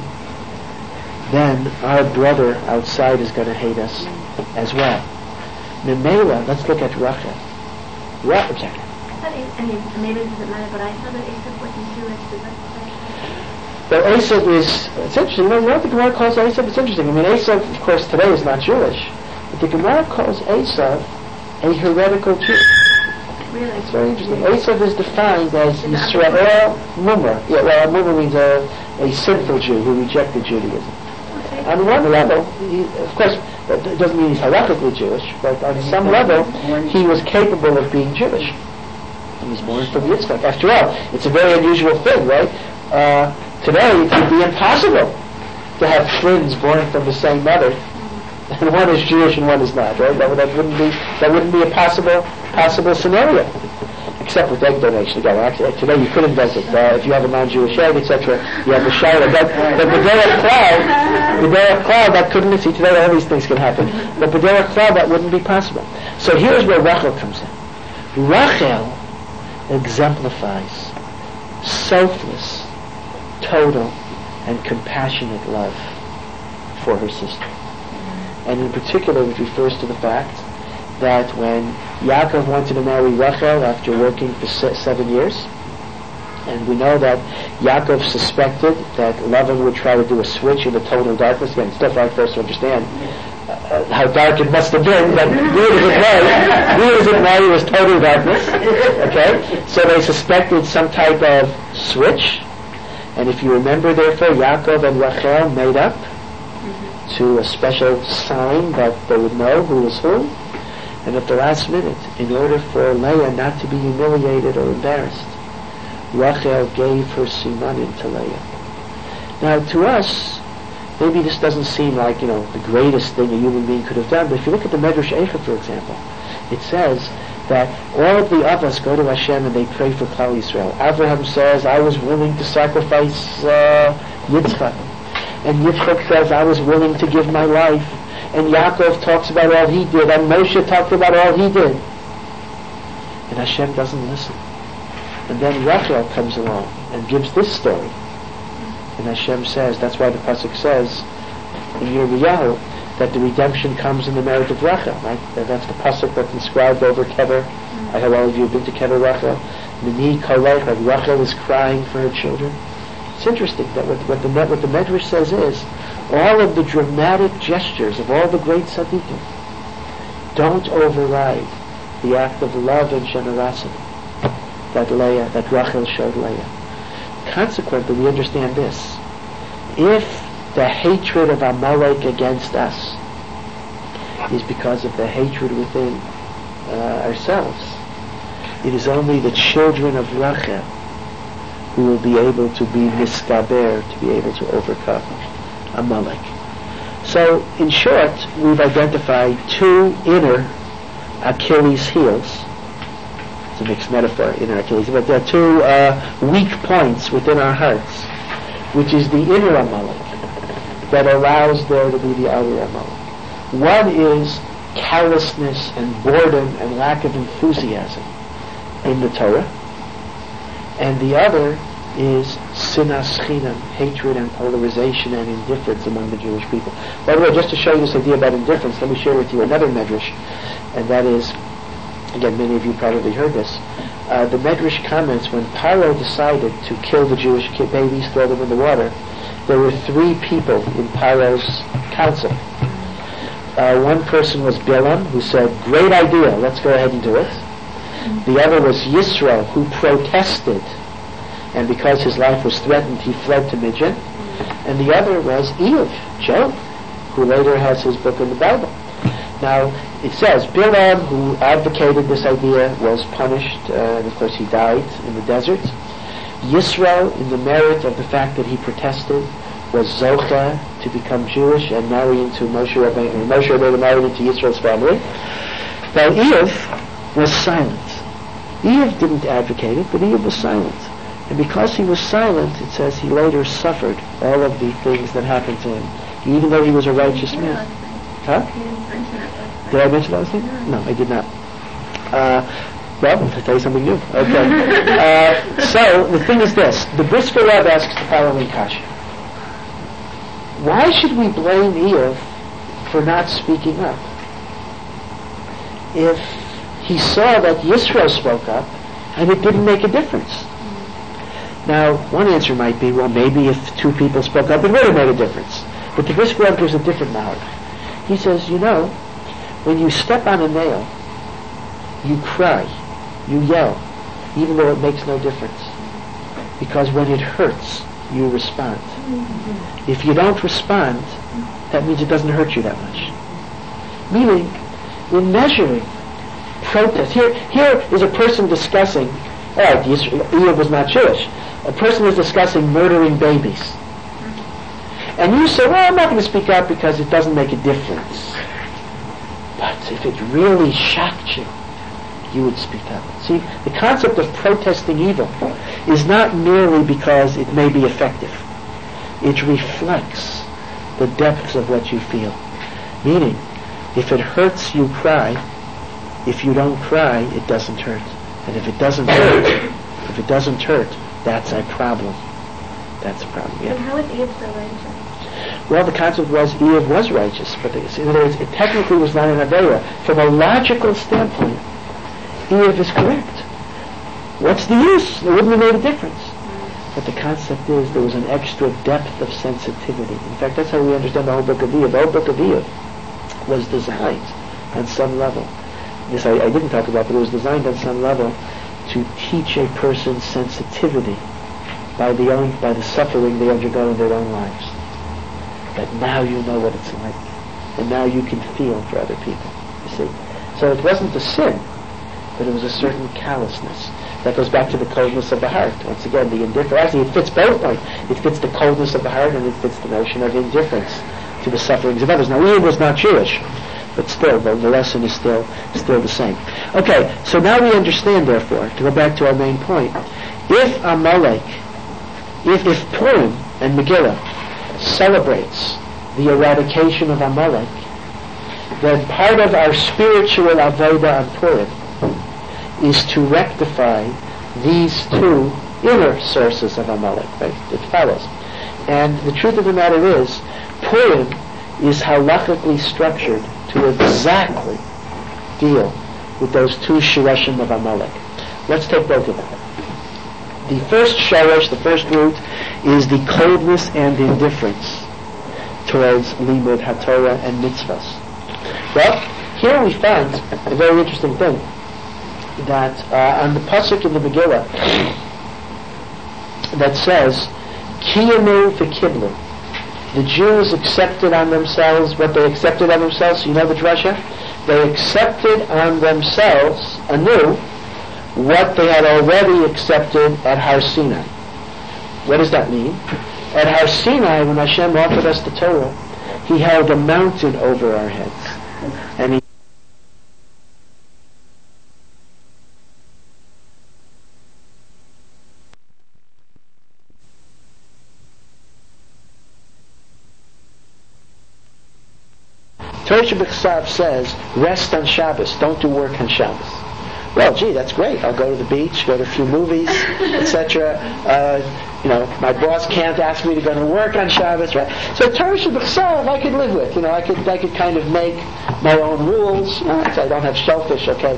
then our brother outside is going to hate us as well. Memela, let's look at Rachel. Rachel. Maybe it doesn't matter, but I thought that Esav wasn't Jewish. Does that say? Well, Esav is, it's interesting, you know what the Gemara calls Esav? It's interesting. I mean, Esav, of course, today is not Jewish, but the Gemara calls Esav a heretical Jew. Really? It's very interesting. Esav is defined as Yisrael Mummer. Yeah, well, Mummer means a sinful Jew who rejected Judaism. On one level, of course, it doesn't mean he's halakhically Jewish, but on some level, he was capable of being Jewish. He was born from Yitzchak. After all, it's a very unusual thing, right? Today, it would be impossible to have twins born from the same mother, and one is Jewish and one is not, right? That wouldn't be a possible scenario. Except with egg donation. Again, actually, today you could invent it. If you have a non-Jewish egg, etc., you have the shayla. But B'derech Klal, that couldn't. See, today all these things can happen. But B'derech Klal, that wouldn't be possible. So here's where Rachel comes in. Rachel exemplifies selfless, total, and compassionate love for her sister. And in particular, it refers to the fact that when Yaakov wanted to marry Rachel after working for 7 years, and we know that Yaakov suspected that Lavan would try to do a switch in the total darkness. Again, it's difficult for us to understand how dark it must have been, but real as it was, it was total darkness. Okay? So they suspected some type of switch, and if you remember, therefore, Yaakov and Rachel made up to a special sign that they would know who was who. And at the last minute, in order for Leah not to be humiliated or embarrassed, Rachel gave her simanim to Leah. Now, to us, maybe this doesn't seem like, the greatest thing a human being could have done, but if you look at the Medrash Eicha, for example, it says that all of the Avos go to Hashem and they pray for Klal Yisrael. Abraham says, I was willing to sacrifice Yitzchak. And Yitzchak says, I was willing to give my life. And Yaakov talks about all he did, and Moshe talked about all he did. And Hashem doesn't listen. And then Rachel comes along and gives this story. And Hashem says, that's why the pasuk says in Yirmiyahu that the redemption comes in the merit of Rachel, right? That's the pasuk that's inscribed over Kever. I hope all of you have been to Kever Rachel. Mini Kolech, that Rachel is crying for her children. It's interesting that what the Medrash says is all of the dramatic gestures of all the great tzaddikim don't override the act of love and generosity that Rachel showed Leah. Consequently, we understand this. If the hatred of Amalek against us is because of the hatred within ourselves. It is only the children of Rachel who will be able to be miskaber, to be able to overcome Amalek. So, in short, we've identified two inner Achilles heels. It's a mixed metaphor, inner Achilles, but there are two weak points within our hearts, which is the inner Amalek that allows there to be the outer Amalek. One is callousness and boredom and lack of enthusiasm in the Torah, and the other is sinas chinam, hatred and polarization and indifference among the Jewish people. By the way, just to show you this idea about indifference, let me share with you another medrash, and that is, again, many of you probably heard this. The medrash comments when Paro decided to kill the Jewish babies, throw them in the water, there were three people in Paro's council. One person was Bilam, who said, "Great idea, let's go ahead and do it." The other was Yisro, who protested, and because his life was threatened, he fled to Midian. And the other was Eve, Job, who later has his book in the Bible. Now, it says, Bilam, who advocated this idea, was punished, and of course he died in the desert. Yisro, in the merit of the fact that he protested, was Zocha to become Jewish and marry into Moshe Rabbeinu. Moshe Rabbeinu married into Yisro's family. Now, Eve was silent. Eve didn't advocate it, but Eve was silent. And because he was silent, it says he later suffered all of the things that happened to him, even though he was a righteous man. Huh? Did I mention that last thing? No, I did not. Well, I'll tell you something new. Okay. So, the thing is this. The Brisker Rav asks the following kasha. Why should we blame Eve for not speaking up? If he saw that Yisro spoke up, and it didn't make a difference. Now, one answer might be, well, maybe if two people spoke up, it would have made a difference. But the Brisker Rav gives a different knowledge. He says, when you step on a nail, you cry, you yell, even though it makes no difference. Because when it hurts, you respond. If you don't respond, that means it doesn't hurt you that much. Meaning, in measuring protest, here is a person discussing, all right, Eve was not Jewish. A person is discussing murdering babies. And you say, well, I'm not going to speak out because it doesn't make a difference. But if it really shocked you, you would speak out. See, the concept of protesting evil is not merely because it may be effective. It reflects the depths of what you feel. Meaning, if it hurts, you cry. If you don't cry, it doesn't hurt. And if it doesn't hurt, that's a problem. That's a problem, yeah. And how is Eve so righteous? Well, the concept was Eve was righteous, but in other words, it technically was not an Aveira. From a logical standpoint, Eve is correct. What's the use? It wouldn't have made a difference. But the concept is there was an extra depth of sensitivity. In fact, that's how we understand the whole book of Eve. The whole book of Eve was designed on some level. This I didn't talk about, but it was designed on some level to teach a person sensitivity by the suffering they undergo in their own lives. That now you know what it's like, and now you can feel for other people. You see, so it wasn't a sin, but it was a certain callousness. That goes back to the coldness of the heart. Once again, the indifference. Actually, it fits both points. It fits the coldness of the heart, and it fits the notion of indifference to the sufferings of others. Now, Eve was not Jewish, but still, the lesson is still the same. Okay, so now we understand, therefore, to go back to our main point, if Amalek, if Purim and Megillah celebrates the eradication of Amalek, then part of our spiritual avodah on Purim is to rectify these two inner sources of Amalek. Right? It follows. And the truth of the matter is, Purim is halachically structured to exactly deal with those two shorashim of Amalek. Let's take both of them. The first shoresh, the first root, is the coldness and indifference towards limud haTorah and mitzvahs. Well, here we find a very interesting thing, that on the pasuk in the Megillah that says, Kiyanu v'kiblu, The Jews accepted on themselves what they accepted on themselves. You know the drasha? They accepted on themselves anew what they had already accepted at Har Sinai. What does that mean? At Har Sinai, when Hashem offered us the Torah, He held a mountain over our heads. And He Torah B'Chsav says, rest on Shabbos, don't do work on Shabbos. Well, gee, that's great. I'll go to the beach, go to a few movies, etc. My boss can't ask me to go to work on Shabbos, right? So Torah B'Chsav I could live with. I could kind of make my own rules. I don't have shellfish, okay?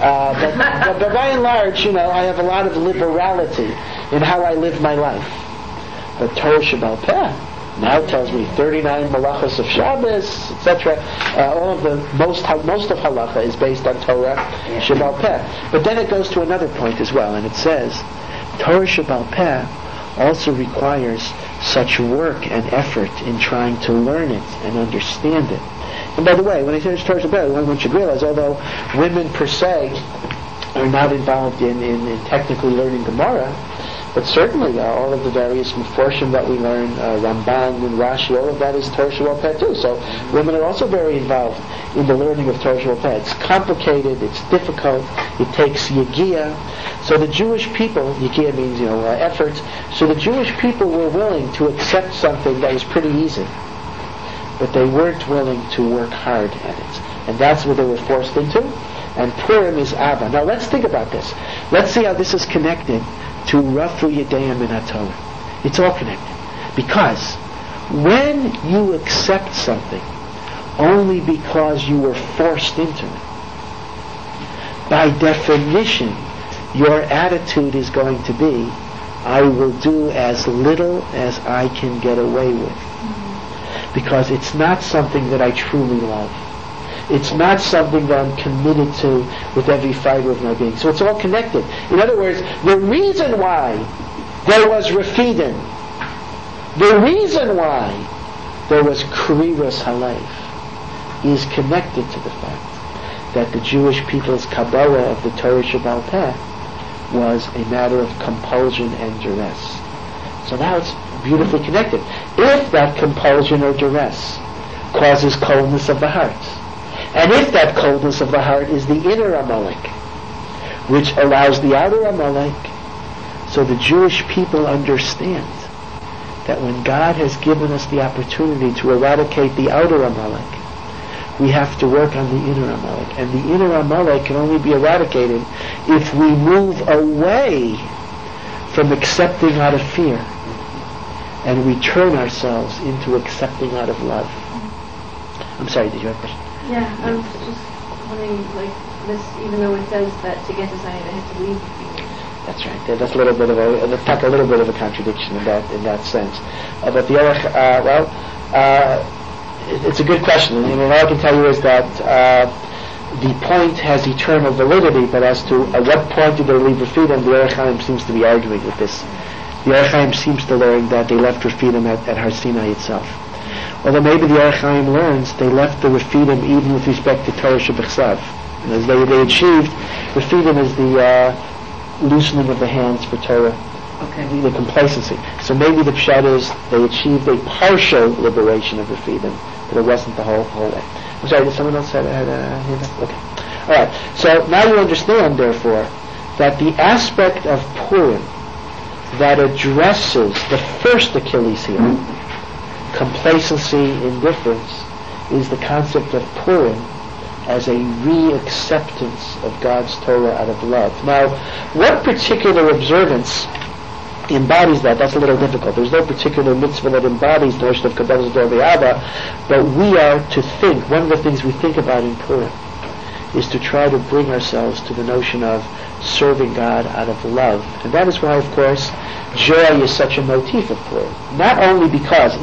But by and large, I have a lot of liberality in how I live my life. But Torah Shebaal Peh now tells me 39 malachos of Shabbos, etc. All of the most of halacha is based on Torah Shebaal Peh. But then it goes to another point as well, and it says Torah Shebaal Peh also requires such work and effort in trying to learn it and understand it. And by the way, when I say Torah Shebaal Peh, one should realize, although women per se are not involved in technically learning Gemara, but certainly all of the various Meforshim that we learn, Ramban and Rashi, all of that is Torah Shebaal Peh too. So women are also very involved in the learning of Torah Shebaal Peh. It's complicated, it's difficult, it takes Yegiya. So the Jewish people, Yegiya means effort, so the Jewish people were willing to accept something that was pretty easy, but they weren't willing to work hard at it. And that's what they were forced into. And Purim is Abba. Now let's think about this. Let's see how this is connected to Rafu Yedayim in HaTorah. It's all connected. Because when you accept something only because you were forced into it, by definition, your attitude is going to be, I will do as little as I can get away with. Because it's not something that I truly love. It's not something that I'm committed to with every fiber of my being. So it's all connected. In other words, the reason why there was Refidim, the reason why there was Kriras Halev, is connected to the fact that the Jewish people's Kabbalah of the Torah Shebaal Peh was a matter of compulsion and duress. So now it's beautifully connected. If that compulsion or duress causes coldness of the heart, and if that coldness of the heart is the inner Amalek, which allows the outer Amalek, so the Jewish people understand that when God has given us the opportunity to eradicate the outer Amalek, we have to work on the inner Amalek. And the inner Amalek can only be eradicated if we move away from accepting out of fear and we turn ourselves into accepting out of love. I'm sorry, did you have a question? Yeah, I was just wondering, this, even though it says that to get to Zion, I have to leave. That's right. That's a little bit of a contradiction in that sense. But the other, it's a good question. And all I can tell you is that the point has eternal validity, but as to at what point did they leave Refidim, the Orach Chaim seems to be arguing with this. The Orach Chaim seems to learn that they left Refidim at Har Sinai itself. Although maybe the Orach Chaim learns they left the Refidim even with respect to Torah Shebechsav. As they achieved, Refidim is the loosening of the hands for Torah, the complacency. So maybe the pshat is they achieved a partial liberation of Refidim, but it wasn't the whole way. I'm sorry, did someone else had a hand up? Okay. Alright, so now you understand, therefore, that the aspect of Purim that addresses the first Achilles heel, complacency, indifference, is the concept of Purim as a re-acceptance of God's Torah out of love. Now, what particular observance embodies that? That's a little difficult. There's no particular mitzvah that embodies the notion of Kabbalah Zedor, but we are to think, one of the things we think about in Purim is to try to bring ourselves to the notion of serving God out of love. And that is why, of course, joy is such a motif of Purim. Not only because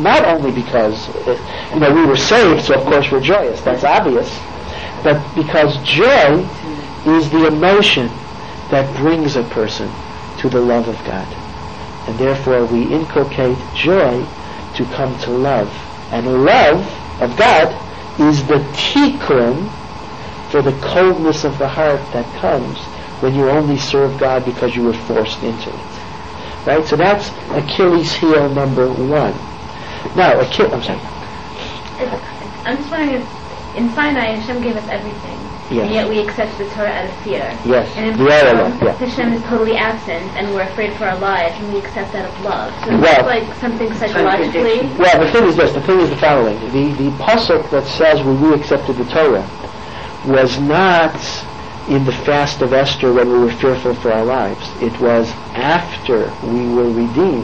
we were saved, so of course we're joyous. That's obvious. But because joy is the emotion that brings a person to the love of God. And therefore we inculcate joy to come to love. And love of God is the tikkun for the coldness of the heart that comes when you only serve God because you were forced into it. Right? So that's Achilles' heel number 1. Now, I'm sorry. I'm just wondering if in Sinai Hashem gave us everything, yes. and yet we accept the Torah out of fear. Yes. And in Hashem is totally absent, and we're afraid for our lives, and we accept out of love. So it's like something psychologically. Well, the thing is this. The thing is the following. The pasuk that says when we accepted the Torah was not in the fast of Esther when we were fearful for our lives. It was after we were redeemed.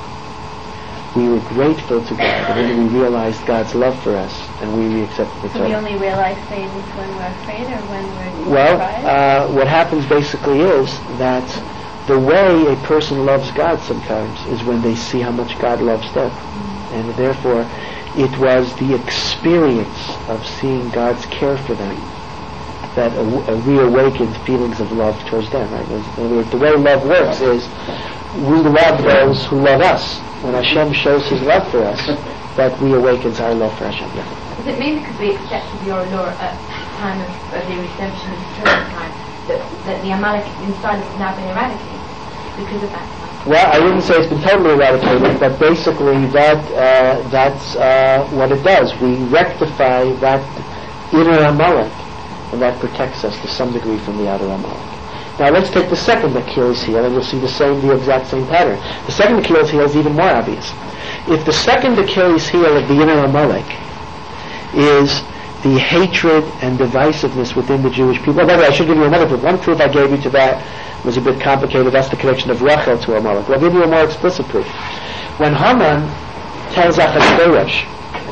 We were grateful to God, and then we realized God's love for us, and we accepted the Torah. So we only realize things when we're afraid or when we're Well, what happens basically is that the way a person loves God sometimes is when they see how much God loves them. And therefore, it was the experience of seeing God's care for them that reawakened feelings of love towards them. Right? In other words, the way love works is we love those who love us. When Hashem shows His love for us, that reawakens our love for Hashem. Yeah. Is it maybe because we accepted your law at the time of the redemption of the Torah time, that the Amalek inside us has now been eradicated because of that time? Well, I wouldn't say it's been totally eradicated, but basically that's what it does. We rectify that inner Amalek, and that protects us to some degree from the outer Amalek. Now let's take the second Achilles heel, and you'll see the exact same pattern. The second Achilles heel is even more obvious. If the second Achilles heel of the inner Amalek is the hatred and divisiveness within the Jewish people. By the way, I should give you another proof. One proof I gave you to that was a bit complicated. That's the connection of Rachel to Amalek. I'll give you a more explicit proof. When Haman tells Achashverosh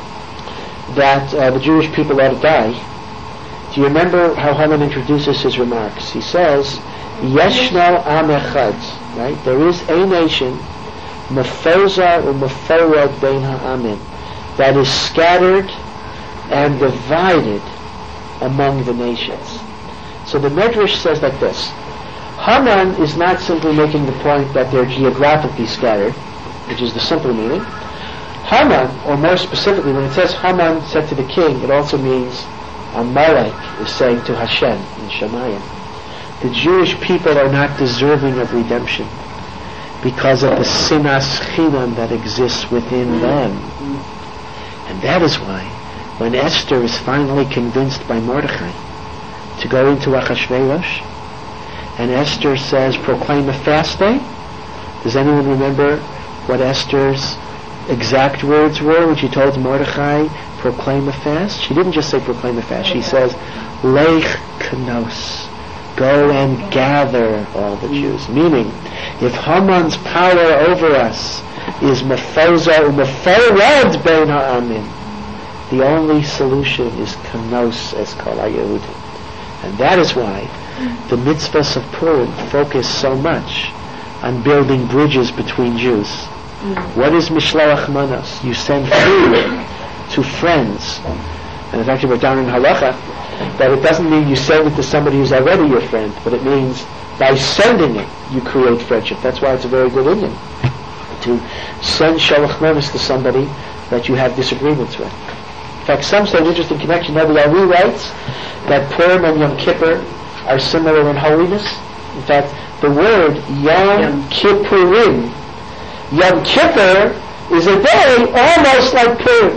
that the Jewish people ought to die, do you remember how Haman introduces his remarks? He says, Yeshno Am Echad, right? There is a nation, Mefoza u'Meforad Bein Ha'amim, that is scattered and divided among the nations. So the Medrash says like this: Haman is not simply making the point that they're geographically scattered, which is the simple meaning. Haman, or more specifically, when it says Haman said to the king, it also means Amalek is saying to Hashem in Shemayim, the Jewish people are not deserving of redemption because of the sinas chinam that exists within them. And that is why, when Esther is finally convinced by Mordechai to go into Achashverosh, and Esther says, proclaim a fast day. Does anyone remember what Esther's exact words were when she told Mordechai, proclaim a fast? She didn't just say proclaim a fast. She says, Lech Kanos, go and gather all the Jews. Meaning, if Haman's power over us is Mefoza u'Meforad Bein Ha'amim, the only solution is Kanos es Kol HaYehudim. And that is why the mitzvahs of Purim focus so much on building bridges between Jews. What is Mishloach Manos? You send food to friends. And in fact, we're down in Halacha, that it doesn't mean you send it to somebody who's already your friend, but it means by sending it, you create friendship. That's why it's a very good Indian to send Shalach Manos to somebody that you have disagreements with. In fact, some say an interesting connection. Rabbi Ari writes that Purim and Yom Kippur are similar in holiness. In fact, the word Yom Kippurim, Yom Kippur is a day almost like Purim.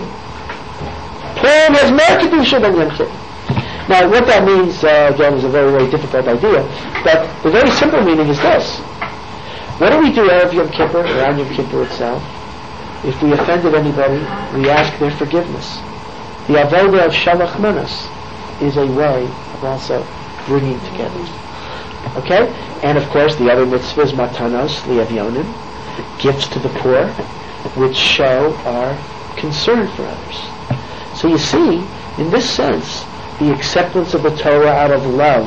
Purim has more kedusha than Yom Kippur. Now, what that means, again, is a very, very difficult idea, but the very simple meaning is this. What do we do Erev Yom Kippur, or on Yom Kippur itself? If we offended anybody, we ask their forgiveness. The avodah of Shalach Manos is a way of also bringing together. Okay? And of course, the other mitzvahs, Matanos, Liavyonim, gifts to the poor, which show our concern for others. So you see, in this sense, the acceptance of the Torah out of love.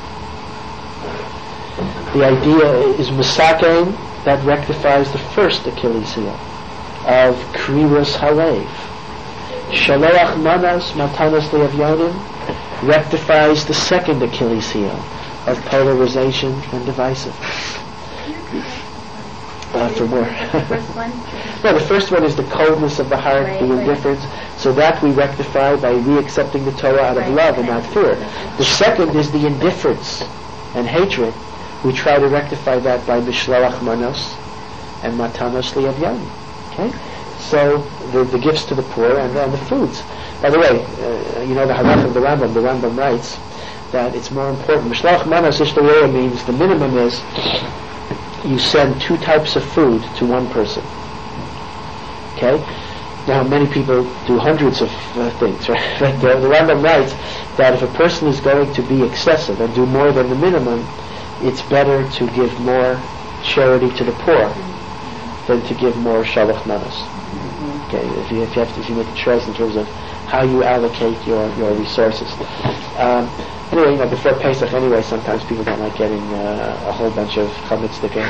The idea is Misakein, that rectifies the first Achilles heel of Kriras Halev. Shaloach Manas, Matanos Liavyonim, rectifies the second Achilles heel of polarization and divisiveness. for more. The first one? No, the first one is the coldness of the heart, Right, the indifference. So that we rectify by re-accepting the Torah out of Right. love and not fear. The second is the indifference and hatred. We try to rectify that by Mishloach Manos and Matanos Li'Avyan. Okay? So the gifts to the poor and the foods. By the way, you know the halach of the Rambam writes that it's more important. Mishloach Manos Ishtaroya means the minimum is you send 2 types of food to one person. Okay? Now many people do hundreds of things, right? But the Rambam writes that if a person is going to be excessive and do more than the minimum, it's better to give more charity to the poor than to give more shalach manos. Okay, if you make a choice in terms of how you allocate your resources. Anyway, before Pesach, anyway, sometimes people don't like getting a whole bunch of chametz things.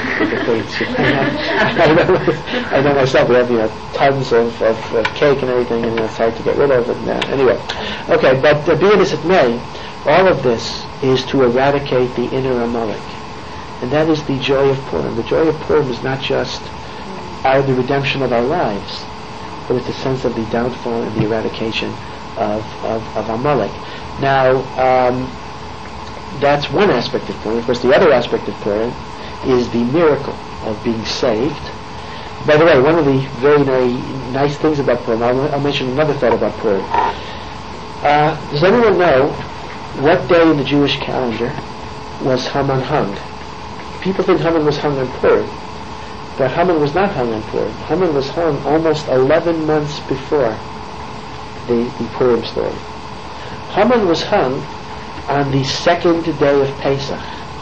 I know myself. We have tons of cake and everything, and it's hard to get rid of it. Anyway, okay, but be it as it may, all of this is to eradicate the inner Amalek, and that is the joy of Purim. The joy of Purim is not just the redemption of our lives, but it's a sense of the downfall and the eradication of Amalek. Now, that's one aspect of Purim. Of course, the other aspect of Purim is the miracle of being saved. By the way, one of the very, very nice things about Purim, I'll mention another thought about Purim. Does anyone know what day in the Jewish calendar was Haman hung? People think Haman was hung on Purim, but Haman was not hung on Purim. Haman was hung almost 11 months before the Purim story. Haman was hung on the second day of Pesach.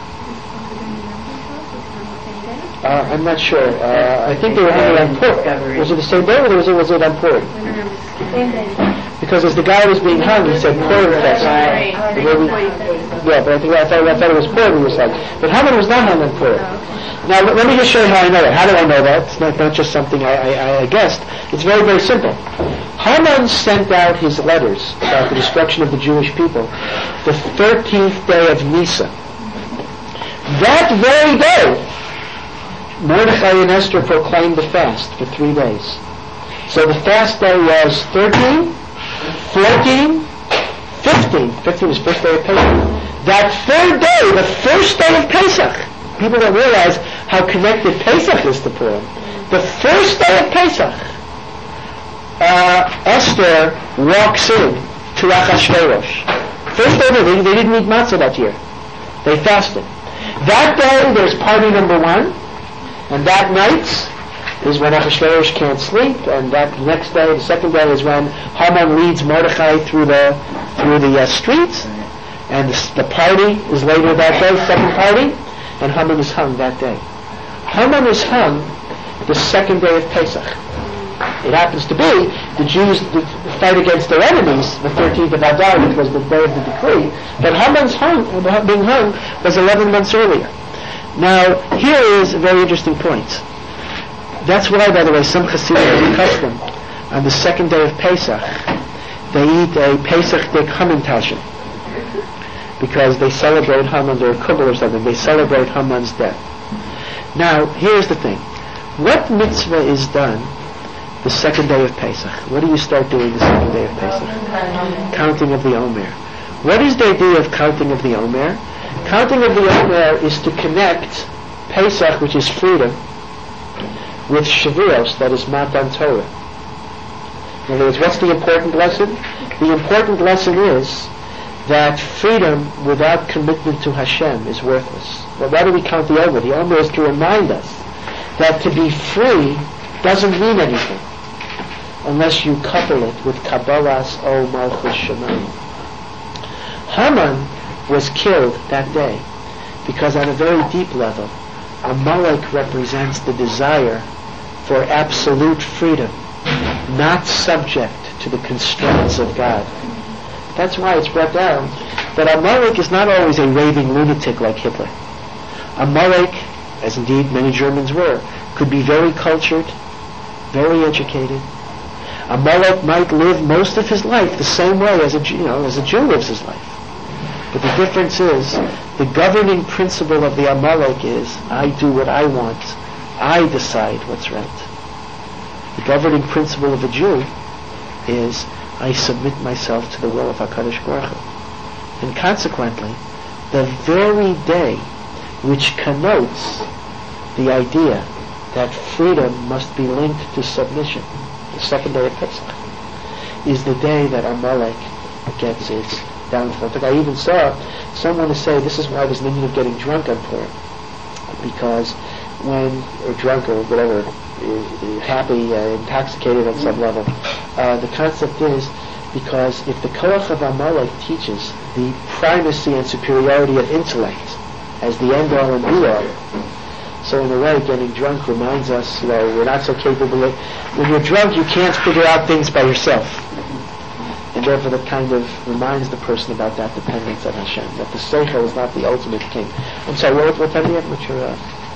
I'm not sure. I think they were hung on Purim. Was it the same day or was it on Purim? Same day. Because as the guy was being hung, he said Purim Pesach. Yeah, but I thought it was Purim he was hung. But Haman was not hung on Purim. Now let me just show you how I know that. How do I know that? It's not just something I guessed. It's very, very simple. Haman sent out his letters about the destruction of the Jewish people the 13th day of Nisan. That very day, Mordechai and Esther proclaimed the fast for 3 days. So the fast day was 13, 14, 15. 15 is first day of Pesach. That third day, the first day of Pesach, people don't realize how connected Pesach is to Purim. The first day of Pesach, Esther walks in to Achashverosh. First day, they didn't eat matzah that year. They fasted. That day, there's party number 1, and that night is when Achashverosh can't sleep, and that next day, the second day, is when Haman leads Mordechai through the streets, and the party is later that day, second party, and Haman is hung that day. Haman is hung the second day of Pesach. It happens to be the Jews fight against their enemies the 13th of Adar, which was the day of the decree, but Haman's being hung was 11 months earlier. Now, here is a very interesting point. That's why, by the way, some Hasidim have a custom on the second day of Pesach, they eat a Pesach Dik Hamantashen, because they celebrate Haman, or Kubal or something, they celebrate Haman's death. Now, here's the thing. What mitzvah is done the second day of Pesach? What do you start doing the second day of Pesach? Counting of the Omer. What is the idea of counting of the Omer? Counting of the Omer is to connect Pesach, which is freedom, with Shavuos, that is Matan Torah. In other words, what's the important lesson? The important lesson is that freedom without commitment to Hashem is worthless. Well, why do we count the Omer? The Omer is to remind us that to be free doesn't mean anything unless you couple it with Kabbalas O Malchus Shemayim. Haman was killed that day because on a very deep level, Amalek represents the desire for absolute freedom, not subject to the constraints of God. That's why it's brought down that Amalek is not always a raving lunatic like Hitler. Amalek, as indeed many Germans were, could be very cultured, very educated. Amalek might live most of his life the same way as a Jew lives his life. But the difference is, the governing principle of the Amalek is, I do what I want, I decide what's right. The governing principle of a Jew is I submit myself to the will of HaKadosh Baruch Hu. And consequently, the very day which connotes the idea that freedom must be linked to submission, the second day of Pesach, is the day that Amalek gets its downfall. I even saw someone say this is why there's no need of getting drunk on Purim, because or drunk or whatever, happy, intoxicated on some level. The concept is because if the Koach of Amalek teaches the primacy and superiority of intellect as the end all and be all, so in a way getting drunk reminds us, we're not so capable of, when you're drunk you can't figure out things by yourself. And therefore that kind of reminds the person about that dependence on Hashem, that the Seichel is not the ultimate king. I'm sorry, what time do you have? What's your...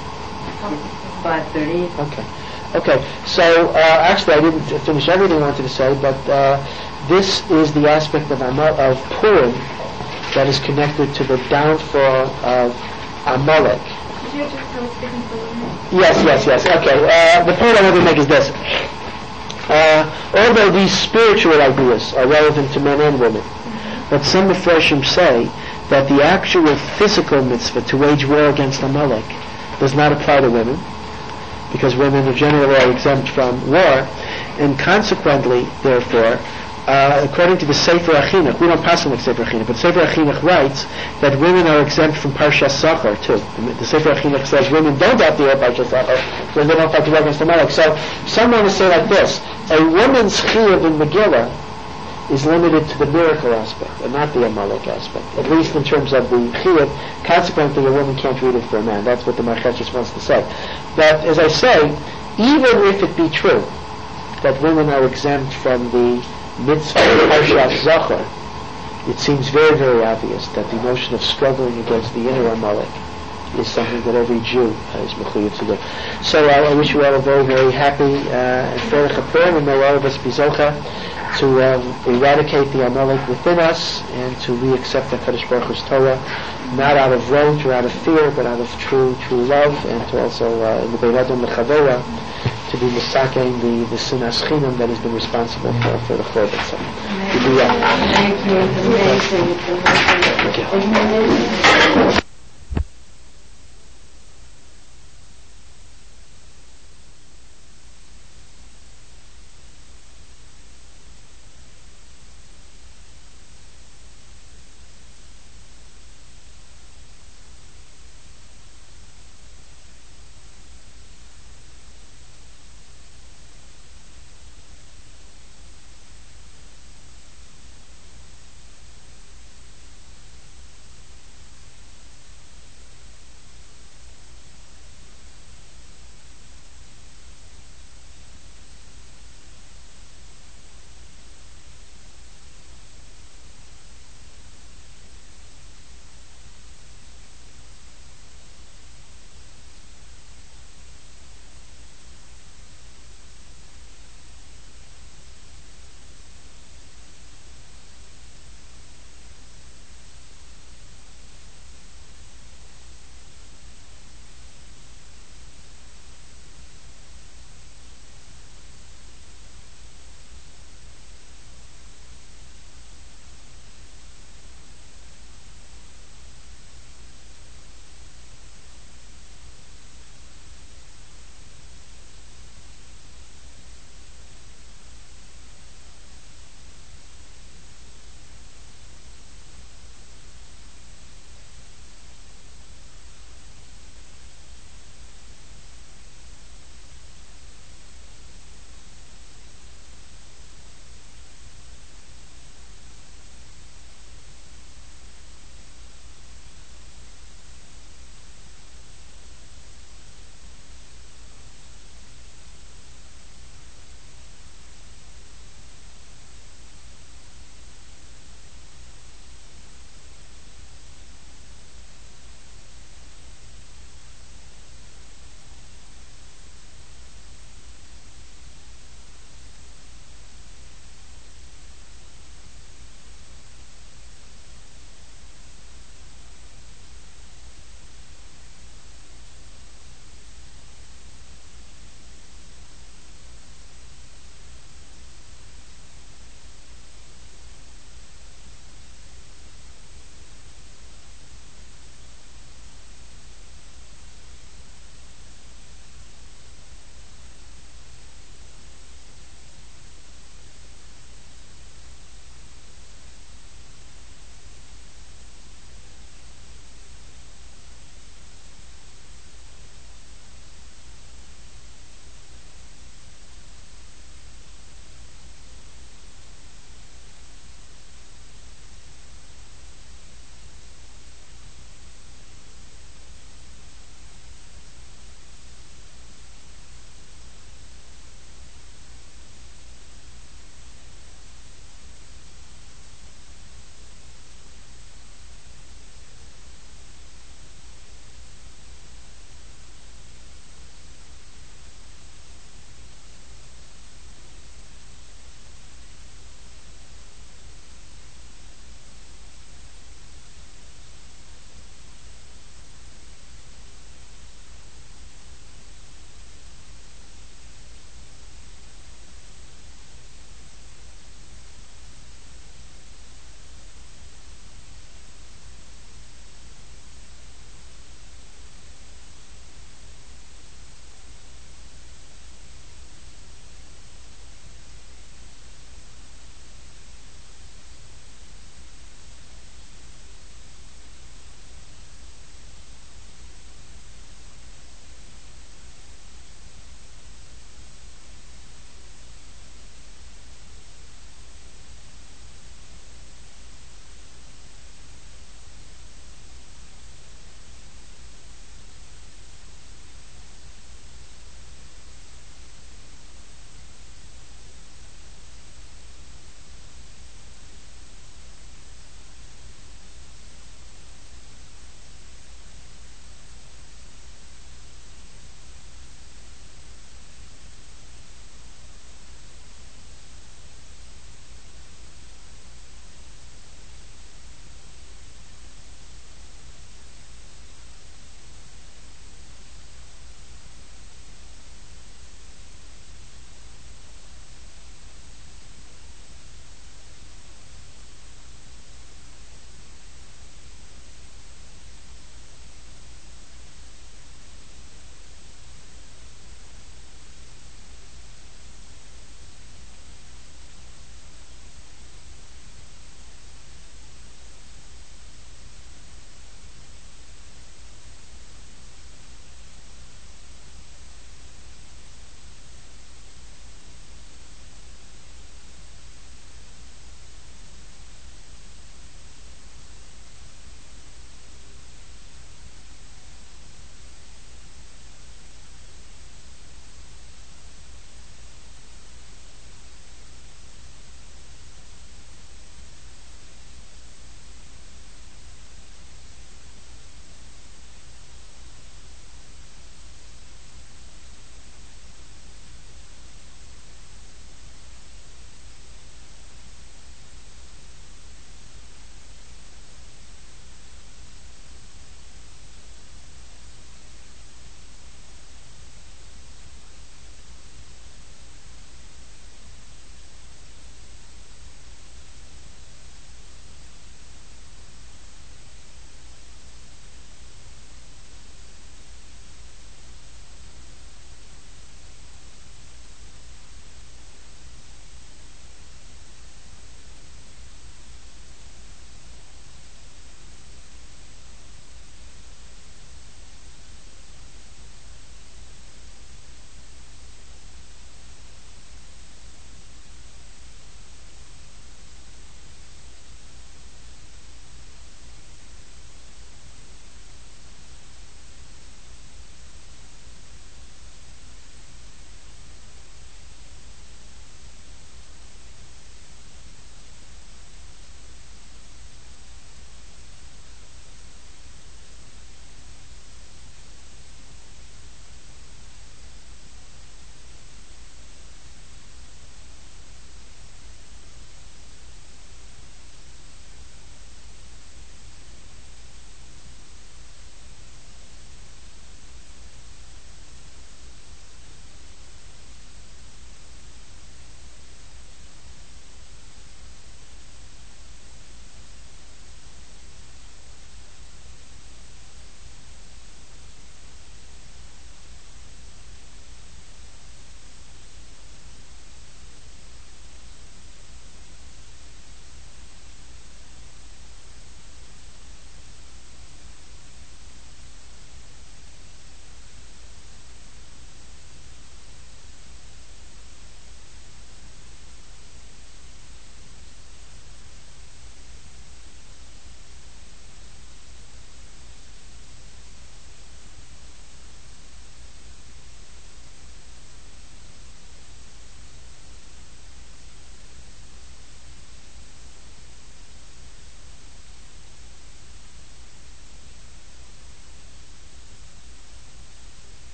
5:30. Okay. So actually, I didn't finish everything I wanted to say, but this is the aspect of Purim that is connected to the downfall of Amalek. Did you just tell us speaking for women? Yes. Okay. The point I want to make is this. Although these spiritual ideas are relevant to men and women, but some Mepharshim say that the actual physical mitzvah to wage war against Amalek does not apply to women, because women generally are exempt from war, and consequently, therefore, according to the Sefer HaChinuch, we don't pass on the Sefer HaChinuch, but Sefer HaChinuch writes that women are exempt from Parshas Zachor too. The Sefer HaChinuch says women don't have to wear Parshas Zachor because they don't have to work against Amalek. So some want to say like this: a woman's chiyuv in Megillah is limited to the miracle aspect and not the Amalek aspect, at least in terms of the chiyuv. Consequently, a woman can't read it for a man. That's what the Marcheshes wants to say. But as I say, even if it be true that women are exempt from the mitzvah of Parshas Zachor, it seems very, very obvious that the notion of struggling against the inner Amalek is something that every Jew is mechuyev to do. So I wish you all a very, very happy and Ferech HaPurim, and may all of us be zocha to eradicate the Amalek within us and to re-accept the Kadosh Baruch Hu's Torah, not out of rote or out of fear, but out of true love, and to also in the Bein Adam Lechavera, to be misakein the sinas chinam that has been responsible for the chorban. So, Thank you. It's amazing. Thank you.